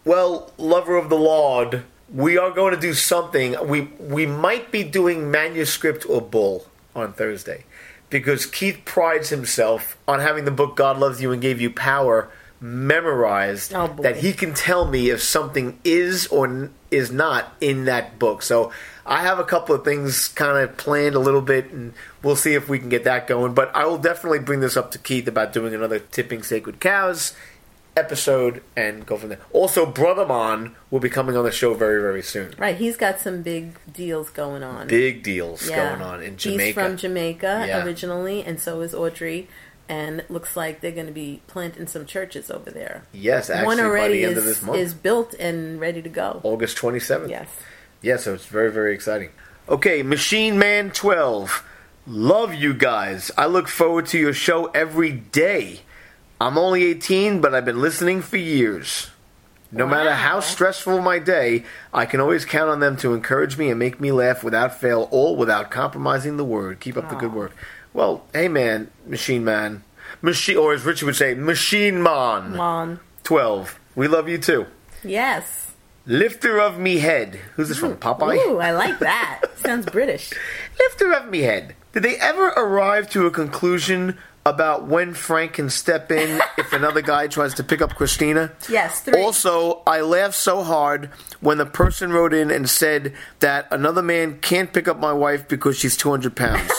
Well, lover of the Lord, we are going to do something. We might be doing manuscript or bull on Thursday, because Keith prides himself on having the book God Loves You and Gave You Power memorized, that he can tell me if something is or is not in that book. So I have a couple of things kind of planned a little bit, and we'll see if we can get that going. But I will definitely bring this up to Keith about doing another Tipping Sacred Cows episode and go from there. Also, Brother Mon will be coming on the show very, very soon.
Right, he's got some big deals going on.
Big deals going on in Jamaica.
He's from Jamaica originally, and so is Audrey. And it looks like they're going to be planting some churches over there.
Yes, actually,
one already
by the end of this month.
Is built and ready to go.
August 27th.
Yes.
Yeah, so it's very, very exciting. Okay, Machine Man 12. Love you guys. I look forward to your show every day. I'm only 18, but I've been listening for years. No matter how stressful my day, I can always count on them to encourage me and make me laugh without fail, all without compromising the word. Keep up the good work. Well, hey man, Machine Man. Or as Richard would say, Machine Man. 12. We love you too.
Yes.
Lifter of me head. Who's this from? Popeye?
Ooh, I like that. Sounds British.
Lifter of me head. Did they ever arrive to a conclusion about when Frank can step in if another guy tries to pick up Christina?
Yes, 3.
Also, I laughed so hard when the person wrote in and said that another man can't pick up my wife because she's 200 pounds.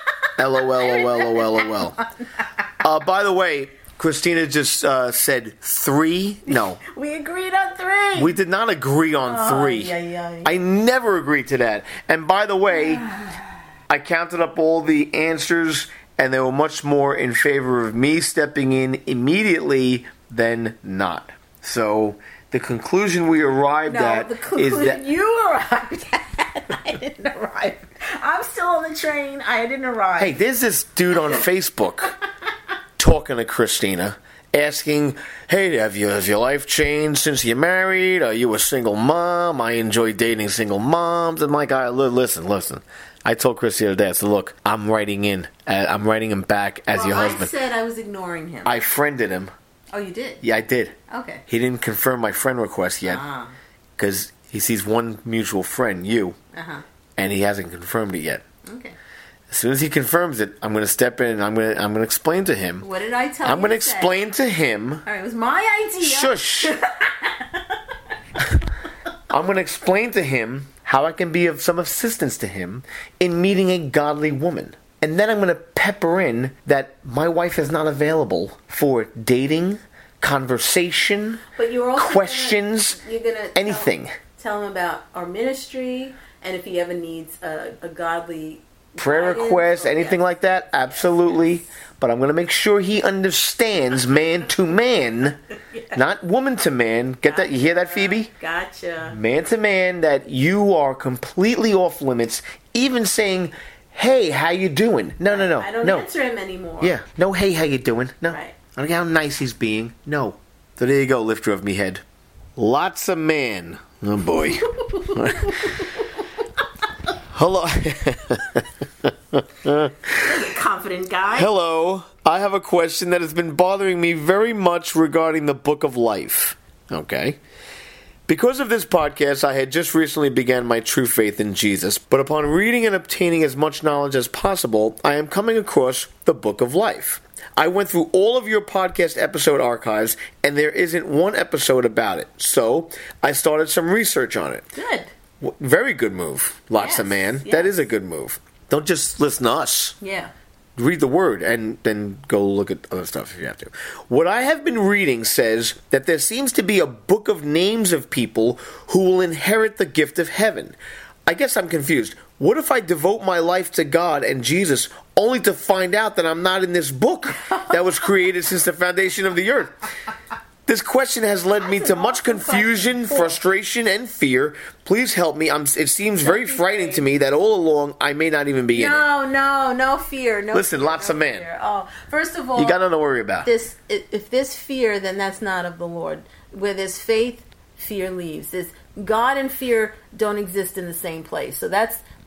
LOL. By the way, Christina just said 3. No.
We agreed on 3.
We did not agree on 3. I never agreed to that. And by the way, I counted up all the answers, and they were much more in favor of me stepping in immediately than not. So the conclusion we arrived at is that
you arrived at. I didn't arrive. I'm still on the train. I didn't arrive.
Hey, there's this dude on Facebook talking to Christina, asking, hey, has your life changed since you're married? Are you a single mom? I enjoy dating single moms. And my guy, listen. I told Christina today, I said, look, I'm writing him back as your husband.
I said I was ignoring him.
I friended him.
Oh, you did?
Yeah, I did.
Okay.
He didn't confirm my friend request yet, because he sees one mutual friend, you, and he hasn't confirmed it yet.
Okay.
As soon as he confirms it, I'm going to step in and I'm going to explain to him.
What did I tell you?
I'm going to explain to him.
All right, it was my idea.
Shush. I'm going to explain to him how I can be of some assistance to him in meeting a godly woman. And then I'm going to pepper in that my wife is not available for dating, conversation,
but you're also
questions, anything.
Tell him about our ministry, and if he ever needs a godly
prayer request, anything like that, absolutely. Yes. But I'm going to make sure he understands man to man, not woman to man. Get that? You hear that, Phoebe?
Gotcha.
Man to man, that you are completely off limits. Even saying, hey, how you doing? No.
I don't answer him anymore.
Yeah. No, hey, how you doing? No.
Right.
I don't know how nice he's being. No. So there you go, lifter of me head. Lots of man. Oh, boy. Hello.
Confident guy.
Hello. I have a question that has been bothering me very much regarding the Book of Life. Okay. Because of this podcast, I had just recently began my true faith in Jesus, but upon reading and obtaining as much knowledge as possible, I am coming across the Book of Life. I went through all of your podcast episode archives, and there isn't one episode about it. So, I started some research on it.
Good.
Very good move, lots of man. Yes. That is a good move. Don't just listen to us.
Yeah.
Read the word and then go look at other stuff if you have to. What I have been reading says that there seems to be a book of names of people who will inherit the gift of heaven. I guess I'm confused. What if I devote my life to God and Jesus only to find out that I'm not in this book that was created since the foundation of the earth? This question has led me to much confusion, frustration, and fear. Please help me. It seems very frightening to me that all along I may not even be in it.
No fear.
Listen, lots of man.
Oh, first of all,
you got nothing to worry about.
If there's fear, then that's not of the Lord. Where there's faith, fear leaves. God and fear don't exist in the same place. So that's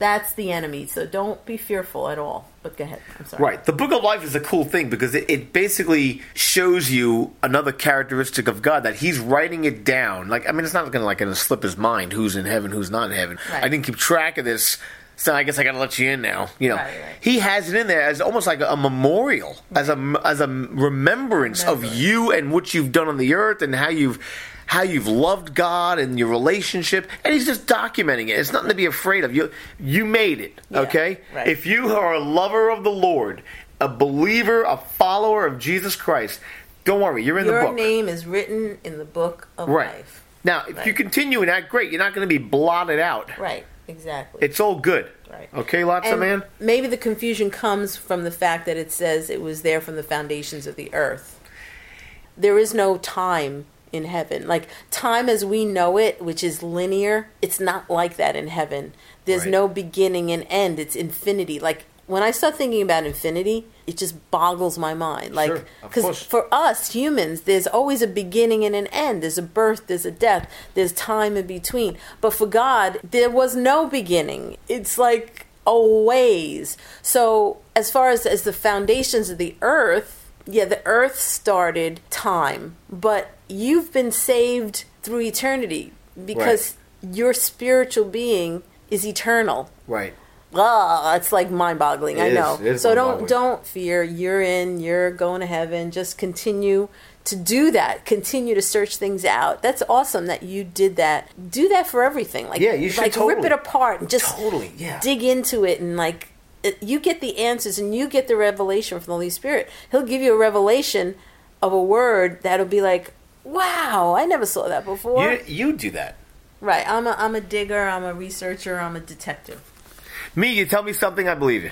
That's the enemy. So don't be fearful at all. But go ahead. I'm sorry.
Right. The Book of Life is a cool thing because it basically shows you another characteristic of God that he's writing it down. Like, I mean, it's not going to slip his mind who's in heaven, who's not in heaven.
Right.
I didn't keep track of this, so I guess I got to let you in now.
Right.
He has it in there as almost like a memorial, as a remembrance of you and what you've done on the earth and how you've loved God and your relationship, and he's just documenting it. It's nothing to be afraid of. You made it, okay?
Right.
If you are a lover of the Lord, a believer, a follower of Jesus Christ, don't worry, you're in the book.
Your name is written in the book of life.
Now, if you continue in that, great. You're not going to be blotted out.
Right, exactly.
It's all good.
Right.
Okay, Lotsa man?
Maybe the confusion comes from the fact that it says it was there from the foundations of the earth. There is no time in heaven. Like, time as we know it, which is linear, it's not like that in heaven. There's no beginning and end. It's infinity. Like, when I start thinking about infinity, it just boggles my mind. Like, because for us humans, there's always a beginning and an end. There's a birth, there's a death, there's time in between. But for God, there was no beginning. It's like always. So as far as the foundations of the earth, yeah, the earth started time, but you've been saved through eternity because your spiritual being is eternal.
Right.
It's like mind-boggling. I know.
It is
so
mind-boggling.
don't fear. You're going to heaven. Just continue to do that. Continue to search things out. That's awesome that you did that. Do that for everything. Like,
you should totally.
Rip it apart and just dig into it and you get the answers and you get the revelation from the Holy Spirit. He'll give you a revelation of a word that'll be like, wow, I never saw that before.
You do that.
Right. I'm a digger. I'm a researcher. I'm a detective.
Me, you tell me something, I believe you.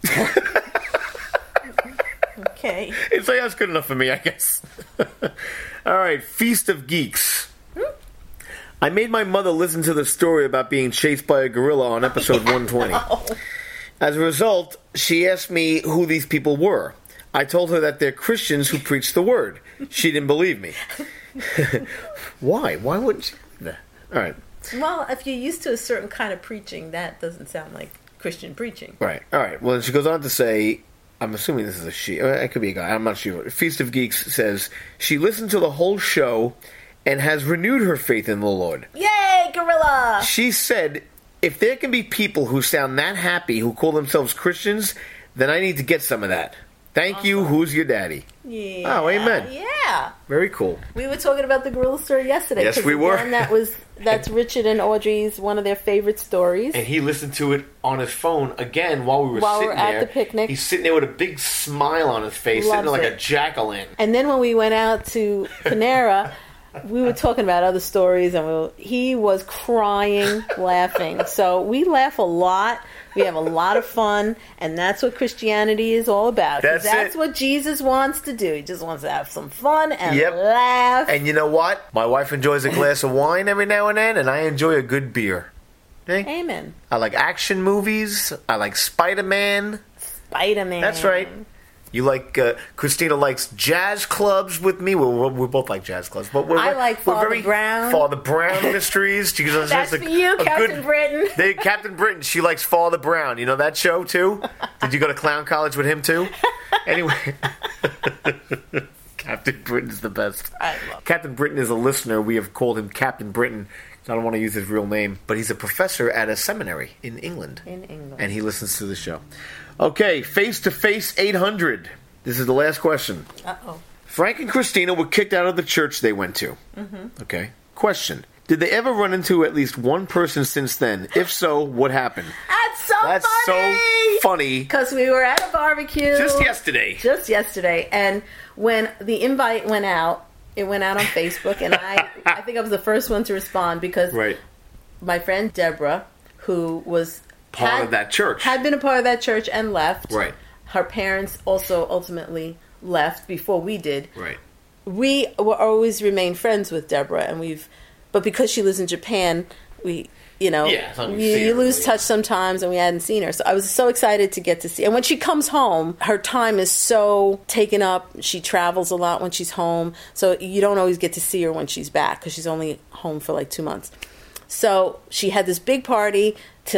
Okay.
It's like that's good enough for me, I guess. All right, Feast of Geeks. I made my mother listen to the story about being chased by a gorilla on episode 120. As a result, she asked me who these people were. I told her that they're Christians who preach the word. She didn't believe me. Why? Why wouldn't she believe that? All right.
Well, if you're used to a certain kind of preaching, that doesn't sound like Christian preaching.
Right. All right. Well, she goes on to say, I'm assuming this is a she. It could be a guy. I'm not sure. Feast of Geeks says, she listened to the whole show and has renewed her faith in the Lord.
Yay, gorilla!
She said, if there can be people who sound that happy who call themselves Christians, then I need to get some of that. Thank you. Who's your daddy?
Yeah.
Oh, amen.
Yeah.
Very cool.
We were talking about the gorilla story yesterday.
Yes, we were.
Again, that's Richard and Audrey's one of their favorite stories.
And he listened to it on his phone again while we were sitting there.
At the picnic.
He's sitting there with a big smile on his face, sitting there like a jack-o'-lantern.
And then when we went out to Panera, we were talking about other stories, and he was crying, laughing. So we laugh a lot. We have a lot of fun, and that's what Christianity is all about. That's what Jesus wants to do. He just wants to have some fun and laugh.
And you know what? My wife enjoys a glass of wine every now and then, and I enjoy a good beer. Okay?
Amen.
I like action movies. I like Spider-Man.
Spider-Man.
That's right. You like, Christina likes jazz clubs with me. We both like jazz clubs. But
I like Father Brown.
Father Brown mysteries.
That's for you, Captain Britain.
Captain Britain, she likes Father Brown. You know that show, too? Did you go to clown college with him, too? Anyway. Captain Britain's the best.
I love
Captain Britain is a listener. We have called him Captain Britain. I don't want to use his real name. But he's a professor at a seminary in England. And he listens to the show. Okay, face-to-face 800. This is the last question.
Uh-oh.
Frank and Christina were kicked out of the church they went to. Mm-hmm. Okay. Question. Did they ever run into at least one person since then? If so, what happened?
That's
so funny.
Because we were at a barbecue.
Just yesterday.
And when the invite went out, it went out on Facebook, and I think I was the first one to respond because my friend Deborah, who was
part of that church,
had been a part of that church and left.
Right.
Her parents also ultimately left before we did.
Right.
We will always remain friends with Deborah, but because she lives in Japan, you lose touch sometimes, and we hadn't seen her. So I was so excited to get to see. And when she comes home, her time is so taken up. She travels a lot when she's home, so you don't always get to see her when she's back because she's only home for like 2 months. So she had this big party to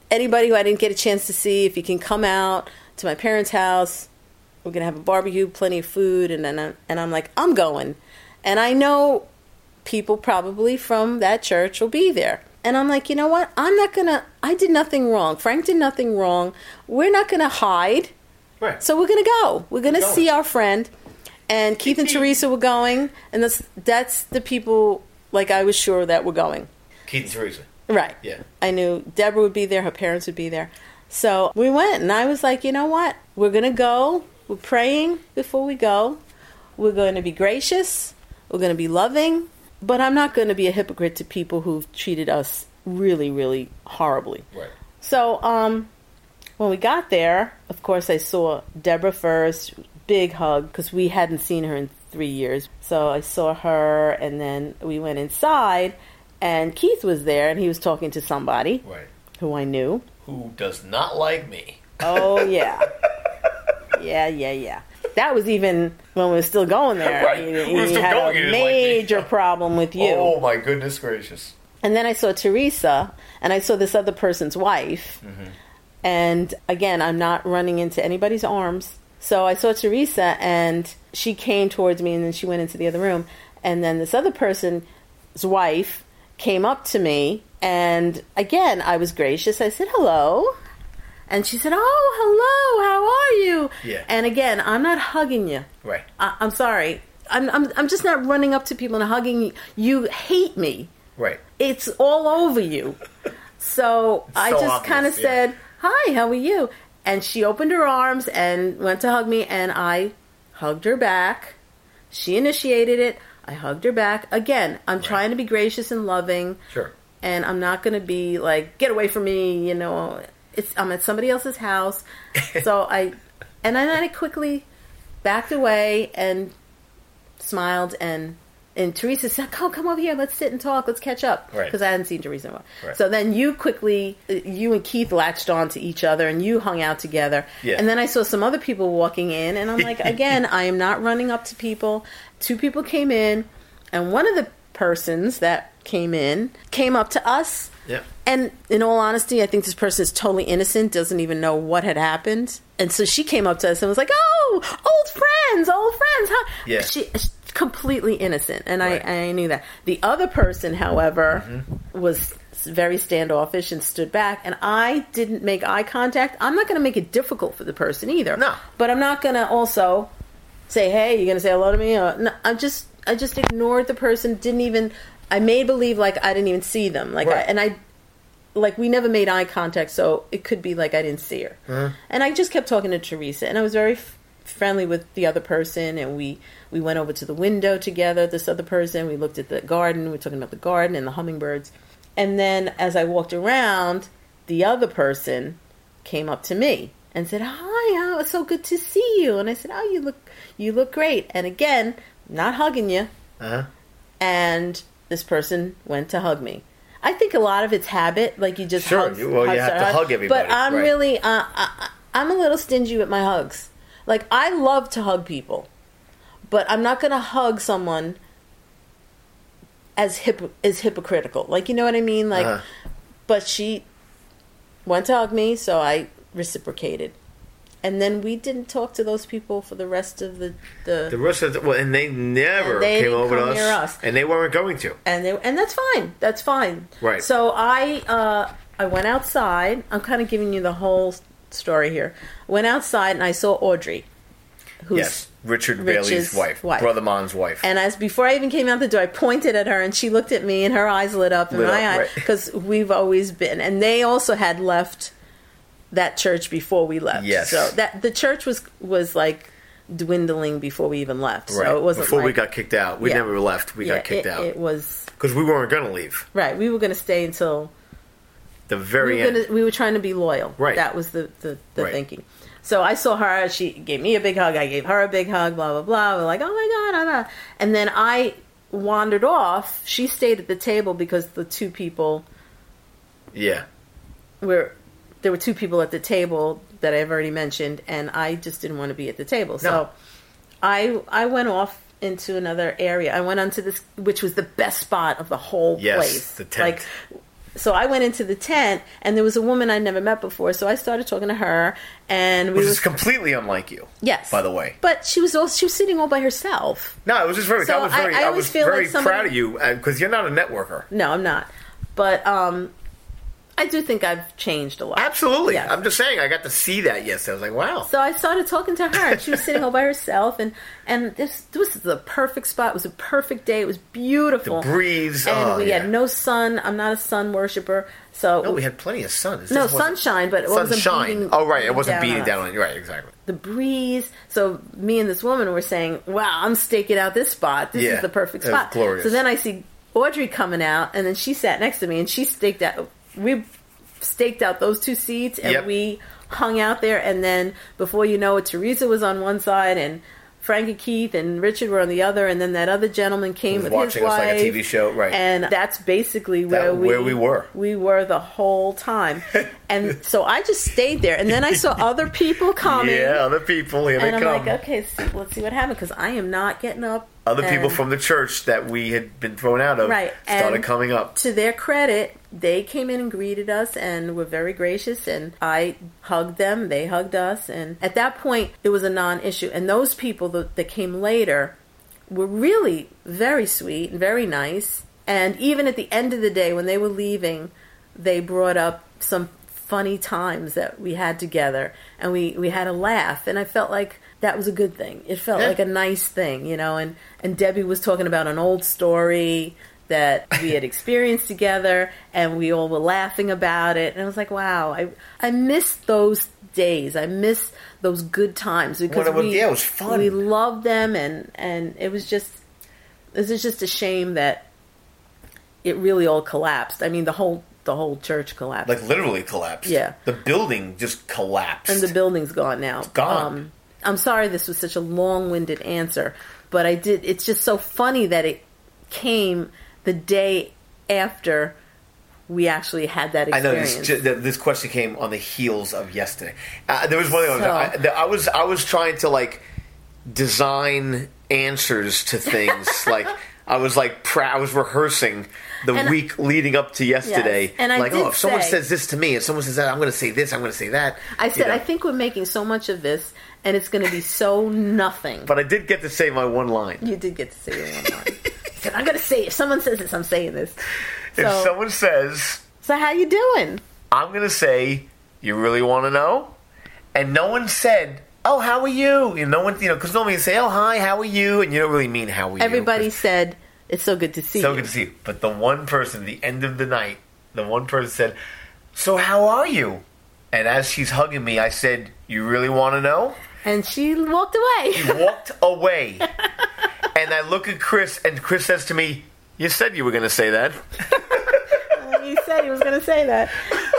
anybody who I didn't get a chance to see, if you can come out to my parents' house, we're going to have a barbecue, plenty of food. And I'm like, I'm going. And I know people probably from that church will be there. And I'm like, you know what? I did nothing wrong. Frank did nothing wrong. We're not going to hide.
Right.
So we're going to go. We're going to see our friend. And Keith and Teresa were going. And that's the people, like, I was sure that were going.
Keith and Teresa.
Right.
Yeah.
I knew Deborah would be there. Her parents would be there. So we went. And I was like, you know what? We're going to go. We're praying before we go. We're going to be gracious. We're going to be loving. But I'm not going to be a hypocrite to people who've treated us really, really horribly.
Right.
So when we got there, of course, I saw Deborah first. Big hug, because we hadn't seen her in 3 years. So I saw her, and then we went inside, and Keith was there, and he was talking to somebody who I knew.
Who does not like me.
Oh, yeah. Yeah. That was even when we were still going there.
Right.
He had a major problem with you.
Oh, my goodness gracious.
And then I saw Teresa, and I saw this other person's wife. Mm-hmm. And again, I'm not running into anybody's arms. So I saw Teresa, and she came towards me, and then she went into the other room. And then this other person's wife came up to me, and again, I was gracious. I said, hello. And she said, oh, hello, how are you?
Yeah.
And again, I'm not hugging you.
Right.
I'm sorry. I'm just not running up to people and hugging you. You hate me.
Right.
It's all over you. So I just kind of said, hi, how are you? And she opened her arms and went to hug me, and I hugged her back. She initiated it. I hugged her back. Again, I'm trying to be gracious and loving.
Sure.
And I'm not going to be like, get away from me, you know. I'm at somebody else's house. So then I quickly backed away and smiled, and Teresa said, come over here, let's sit and talk, let's catch up.
Right.
Because I hadn't seen Teresa in a while.
Right.
So then you and Keith latched on to each other, and you hung out together.
Yeah.
And then I saw some other people walking in, and I'm like, again, I am not running up to people. 2 people came in, and one of the persons that came up to us.
Yeah.
And in all honesty, I think this person is totally innocent, doesn't even know what had happened. And so she came up to us and was like, oh, old friends, huh?
Yeah.
She's completely innocent, and I knew that. The other person, however, was very standoffish and stood back, and I didn't make eye contact. I'm not going to make it difficult for the person either.
No.
But I'm not going to also say, hey, you're going to say hello to me? No, I just ignored the person, I made believe like I didn't even see them. We never made eye contact, so it could be like I didn't see her. Mm-hmm. And I just kept talking to Teresa, and I was very friendly with the other person, and we went over to the window together, this other person. We looked at the garden. We were talking about the garden and the hummingbirds. And then as I walked around, the other person came up to me and said, hi, it's so good to see you. And I said, oh, you look great. And again, not hugging you.
Uh-huh.
And this person went to hug me. I think a lot of it's habit, like you just
hug. Sure, you have to hug everybody.
But I'm really, I'm a little stingy with my hugs. Like, I love to hug people, but I'm not going to hug someone as hypocritical. Like, you know what I mean? Like, But she went to hug me, so I reciprocated. And then we didn't talk to those people for the rest of the
rest of and they never came over to us, and they weren't going to.
And that's fine. That's fine.
Right.
So I went outside. I'm kind of giving you the whole story here. Went outside and I saw Audrey, who's
Richard Bailey's wife, Brother Mon's wife.
And before I even came out the door, I pointed at her, and she looked at me, and her eyes lit up, and my eyes, because we've always been, and they also had left that church before we left.
Yes.
So that the church was like dwindling before we even left.
Right.
So it wasn't
before we got kicked out. We never left. We got kicked out.
It was
because we weren't going to leave.
Right. We were going to stay until
the very end.
We were trying to be loyal.
Right.
That was the thinking. So I saw her. She gave me a big hug. I gave her a big hug. Blah blah blah. We're like, oh my god, and then I wandered off. She stayed at the table because the 2 people.
Yeah.
There were 2 people at the table that I've already mentioned, and I just didn't want to be at the table. No. So I went off into another area. I went onto this, which was the best spot of the whole place.
The tent.
Like, So I went into the tent, and there was a woman I'd never met before. So I started talking to her, and
Which is completely unlike you.
Yes,
by the way.
But she was sitting all by herself.
No, it was just very.
So
I was very proud of you because you're not a networker.
No, I'm not. But I do think I've changed a lot.
Absolutely.
Yes.
I'm just saying, I got to see that yesterday. I was like, wow.
So I started talking to her, and she was sitting all by herself, and this was the perfect spot. It was a perfect day. It was beautiful.
The breeze.
And we had no sun. I'm not a sun worshiper. So
no, we had plenty of sun.
No, sunshine, but it wasn't beating.
Oh, right. It wasn't beating down on you. Right, exactly.
The breeze. So me and this woman were saying, wow, I'm staking out this spot. This is the perfect spot.
Glorious.
So then I see Audrey coming out, and then she sat next to me, and she staked out. We staked out those two seats, and we hung out there. And then before you know it, Teresa was on one side, and Frank and Keith and Richard were on the other, and then that other gentleman came with his wife.
Watching us like a TV show, right?
And that's basically where we were. We were the whole time, and so I just stayed there. And then I saw other people coming.
Yeah, other people. Here they come.
And I'm like, okay, let's see what happened, because I am not getting up.
Other people from the church that we had been thrown out of started coming up.
To their credit, they came in and greeted us and were very gracious, and I hugged them, they hugged us, and at that point, it was a non-issue. And those people that came later were really very sweet and very nice, and even at the end of the day, when they were leaving, they brought up some funny times that we had together, and we had a laugh, and I felt like that was a good thing. It felt like a nice thing, and Debbie was talking about an old story that we had experienced together, and we all were laughing about it, and I was like, wow, I miss those days. I miss those good times, because
it was fun.
We loved them, and it was just a shame that it really all collapsed. I mean, the whole church collapsed.
Like literally collapsed.
Yeah.
The building just collapsed.
And the building's gone now.
It's gone.
I'm sorry this was such a long-winded answer, but it's just so funny that it came the day after we actually had that experience.
I know this question came on the heels of yesterday. There was one thing I was trying to design answers to things. I was I was rehearsing the week leading up to yesterday.
Yes. And
if someone says this to me, and someone says that, I'm going to say this, I'm going to say that.
I said, I think we're making so much of this, and it's going to be so nothing.
But I did get to say my one line.
You did get to say your one line. I said, I'm going to say it. If someone says this, I'm saying this.
If someone says...
So how you doing?
I'm going to say, you really want to know? And no one said... Oh, how are you? No one, because normally you say, oh, hi, how are you? And you don't really mean how are you.
Everybody said, it's so good to see you.
So good to see you. But the one person, at the end of the night, said, so how are you? And as she's hugging me, I said, you really want to know?
And she walked away.
She walked away. And I look at Chris, and Chris says to me, you said you were going to say that.
He said he was going to say that.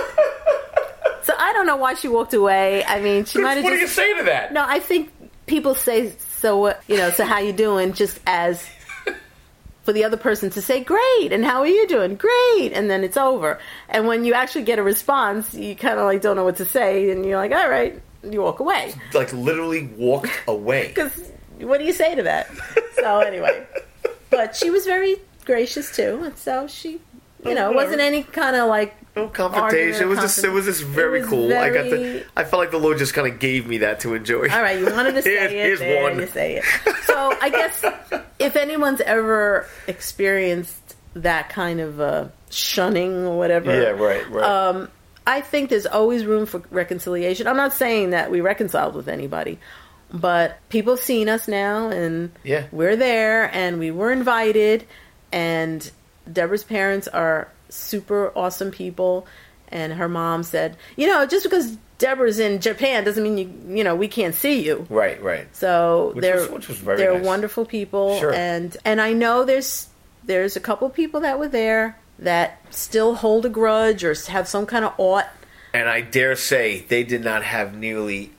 So I don't know why she walked away. I mean, she might have.
What do you say to that?
No, I think people say so how you doing, just as for the other person to say great, and how are you doing? Great, and then it's over. And when you actually get a response, you kind of don't know what to say, and you're like, all right, you walk away.
Literally walked away.
Because what do you say to that? So anyway, but she was very gracious too, and so she, it wasn't any kind of
no confrontation. It was just very cool. I felt like the Lord just kind of gave me that to enjoy.
All right, you wanted to say
here's one.
You say it. So I guess if anyone's ever experienced that kind of shunning or whatever,
yeah, right.
I think there's always room for reconciliation. I'm not saying that we reconciled with anybody, but people have seen us now, and we're there, and we were invited, and Deborah's parents are super awesome people, and her mom said, just because Deborah's in Japan doesn't mean we can't see you.
Right.
So
which was very nice.
Wonderful people,
sure.
and I know there's a couple people that were there that still hold a grudge or have some kind of ought.
And I dare say they did not have nearly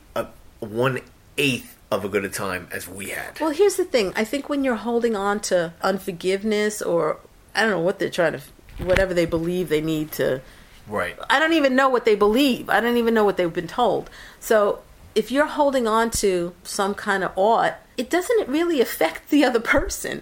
1/8 of a good a time as we had.
Well, here's the thing. I think when you're holding on to unforgiveness, or I don't know what they're trying to. Whatever they believe they need to.
Right.
I don't even know what they believe. I don't even know what they've been told. So if you're holding on to some kind of ought, it doesn't really affect the other person.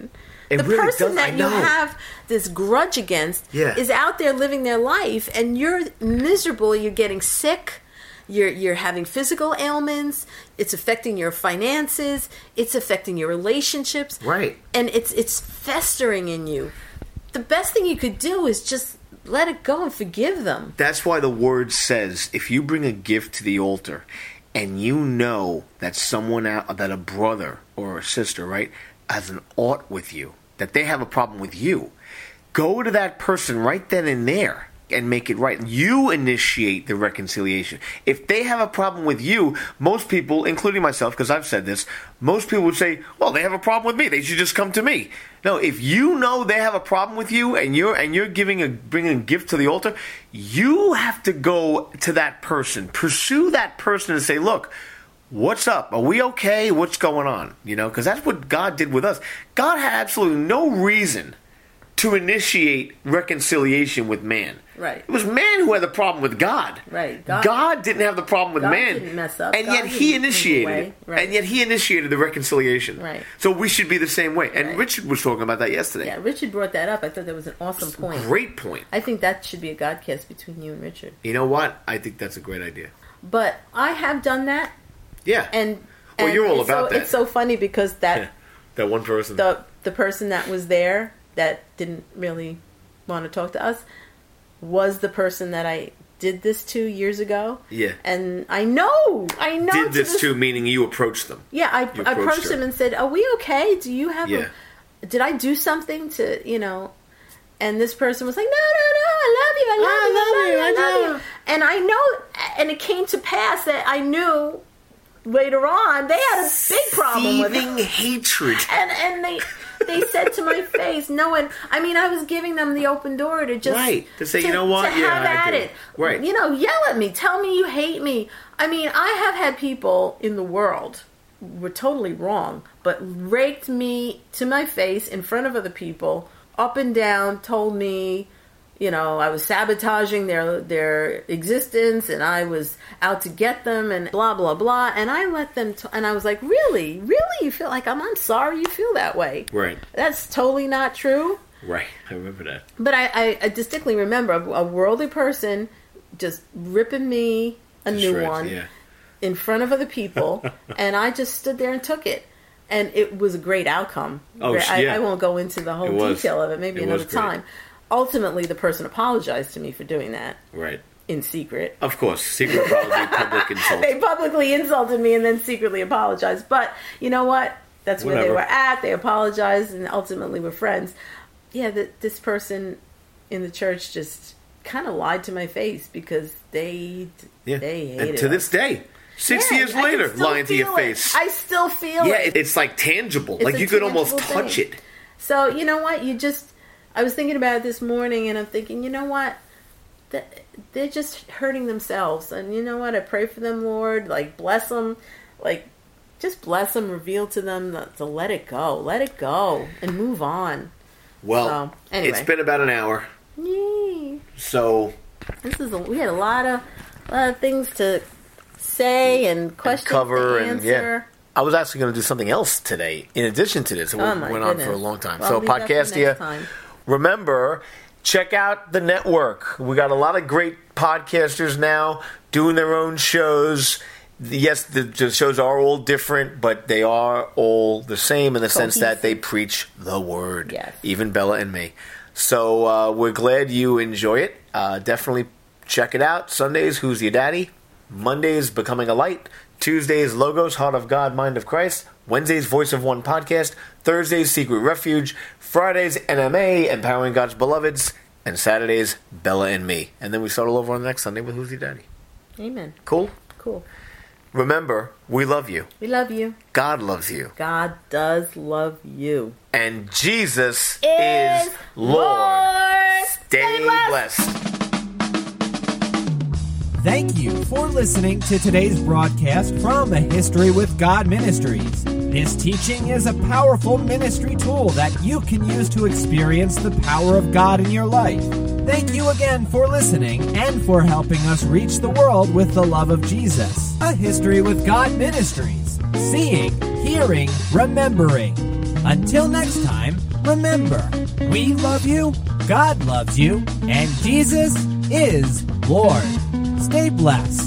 It
the
really
person
does. I
that you
know.
have this grudge against is out there living their life, and you're miserable. You're getting sick. You're having physical ailments. It's affecting your finances. It's affecting your relationships.
Right.
And it's festering in you. The best thing you could do is just let it go and forgive them.
That's why the word says, if you bring a gift to the altar and you know that someone out, that a brother or a sister, right, has an ought with you, that they have a problem with you, go to that person right then and there and make it right. You initiate the reconciliation. If they have a problem with you, most people, including myself, because I've said this, most people would say, well, they have a problem with me. They should just come to me. No, if you know they have a problem with you and you're bringing a gift to the altar, you have to go to that person, pursue that person and say, look, what's up? Are we okay? What's going on? Because that's what God did with us. God had absolutely no reason to initiate reconciliation with man.
Right.
It was man who had the problem with God.
Right.
God didn't have the problem with
God
man.
didn't mess up.
And
God
yet he
didn't
initiated
move
it.
away. Right.
And yet he initiated the reconciliation.
Right.
So we should be the same way. And
Right.
Richard was talking about that yesterday.
Yeah, Richard brought that up. I thought that was an awesome point.
Great point.
I think that should be a Godcast between you and Richard.
You know what? I think that's a great idea.
But I have done that.
Yeah.
And
well, you're all about that.
It's so funny because that
that one person.
the person that was there that didn't really want to talk to us was the person that I did this to years ago.
Yeah.
And I know.
Did this to, meaning you approached them.
Yeah, I approached him and said, "Are we okay? Do you have did I do something to, And this person was like, no, I love you. And I know, and it came to pass that I knew later on they had a big problem with
Seething hatred.
And they said to my face, no one. I mean, I was giving them the open door to just
to say, you know what,
to have at it,
right?
Yell at me, tell me you hate me. I mean, I have had people in the world were totally wrong, but raked me to my face in front of other people, up and down, told me, I was sabotaging their existence and I was out to get them and blah, blah, blah. And I let them, and I was like, really? You feel like I'm sorry you feel that way.
Right.
That's totally not true.
Right. I remember that.
But I distinctly remember a worldly person just ripping me a new one in front of other people. And I just stood there and took it. And it was a great outcome. I won't go into the whole detail of it. Maybe another time. Ultimately, the person apologized to me for doing that.
Right.
In secret.
Of course. Secret apology, public insult.
They publicly insulted me and then secretly apologized. But you know what? That's where they were at. They apologized and ultimately were friends. Yeah, this person in the church just kind of lied to my face because they hated
And to this day. 6 years later, lying to your face.
I still feel it.
Yeah, it's like tangible. Like you could almost touch it.
So, you know what? I was thinking about it this morning and I'm thinking, you know what? They're just hurting themselves. And you know what? I pray for them, Lord. Like, bless them. Like, just bless them. Reveal to them to let it go. Let it go and move on.
Well,
anyway.
It's been about an hour.
Yay.
So.
We had a lot of things to say and questions
cover
to answer.
I was actually going to do something else today in addition to this. It went on for a long time.
Well,
so Podcastia, remember, check out the network. We got a lot of great podcasters now doing their own shows. Yes, the shows are all different, but they are all the same in the sense that they preach the word.
Yes.
Even Bella and me. So we're glad you enjoy it. Definitely check it out. Sundays, Who's Your Daddy? Mondays, Becoming a Light. Tuesdays, Logos, Heart of God, Mind of Christ. Wednesdays, Voice of One Podcast. Thursdays, Secret Refuge. Fridays, NMA, Empowering God's Beloveds. And Saturdays, Bella and me. And then we start all over on the next Sunday with Who's Your Daddy?
Amen.
Cool?
Cool.
Remember, we love you.
We love you.
God loves you.
God does love you.
And Jesus is Lord. Stay blessed.
Thank you for listening to today's broadcast from the History with God Ministries. This teaching is a powerful ministry tool that you can use to experience the power of God in your life. Thank you again for listening and for helping us reach the world with the love of Jesus. A History with God Ministries. Seeing, hearing, remembering. Until next time, remember, we love you, God loves you, and Jesus is Lord. Stay blessed.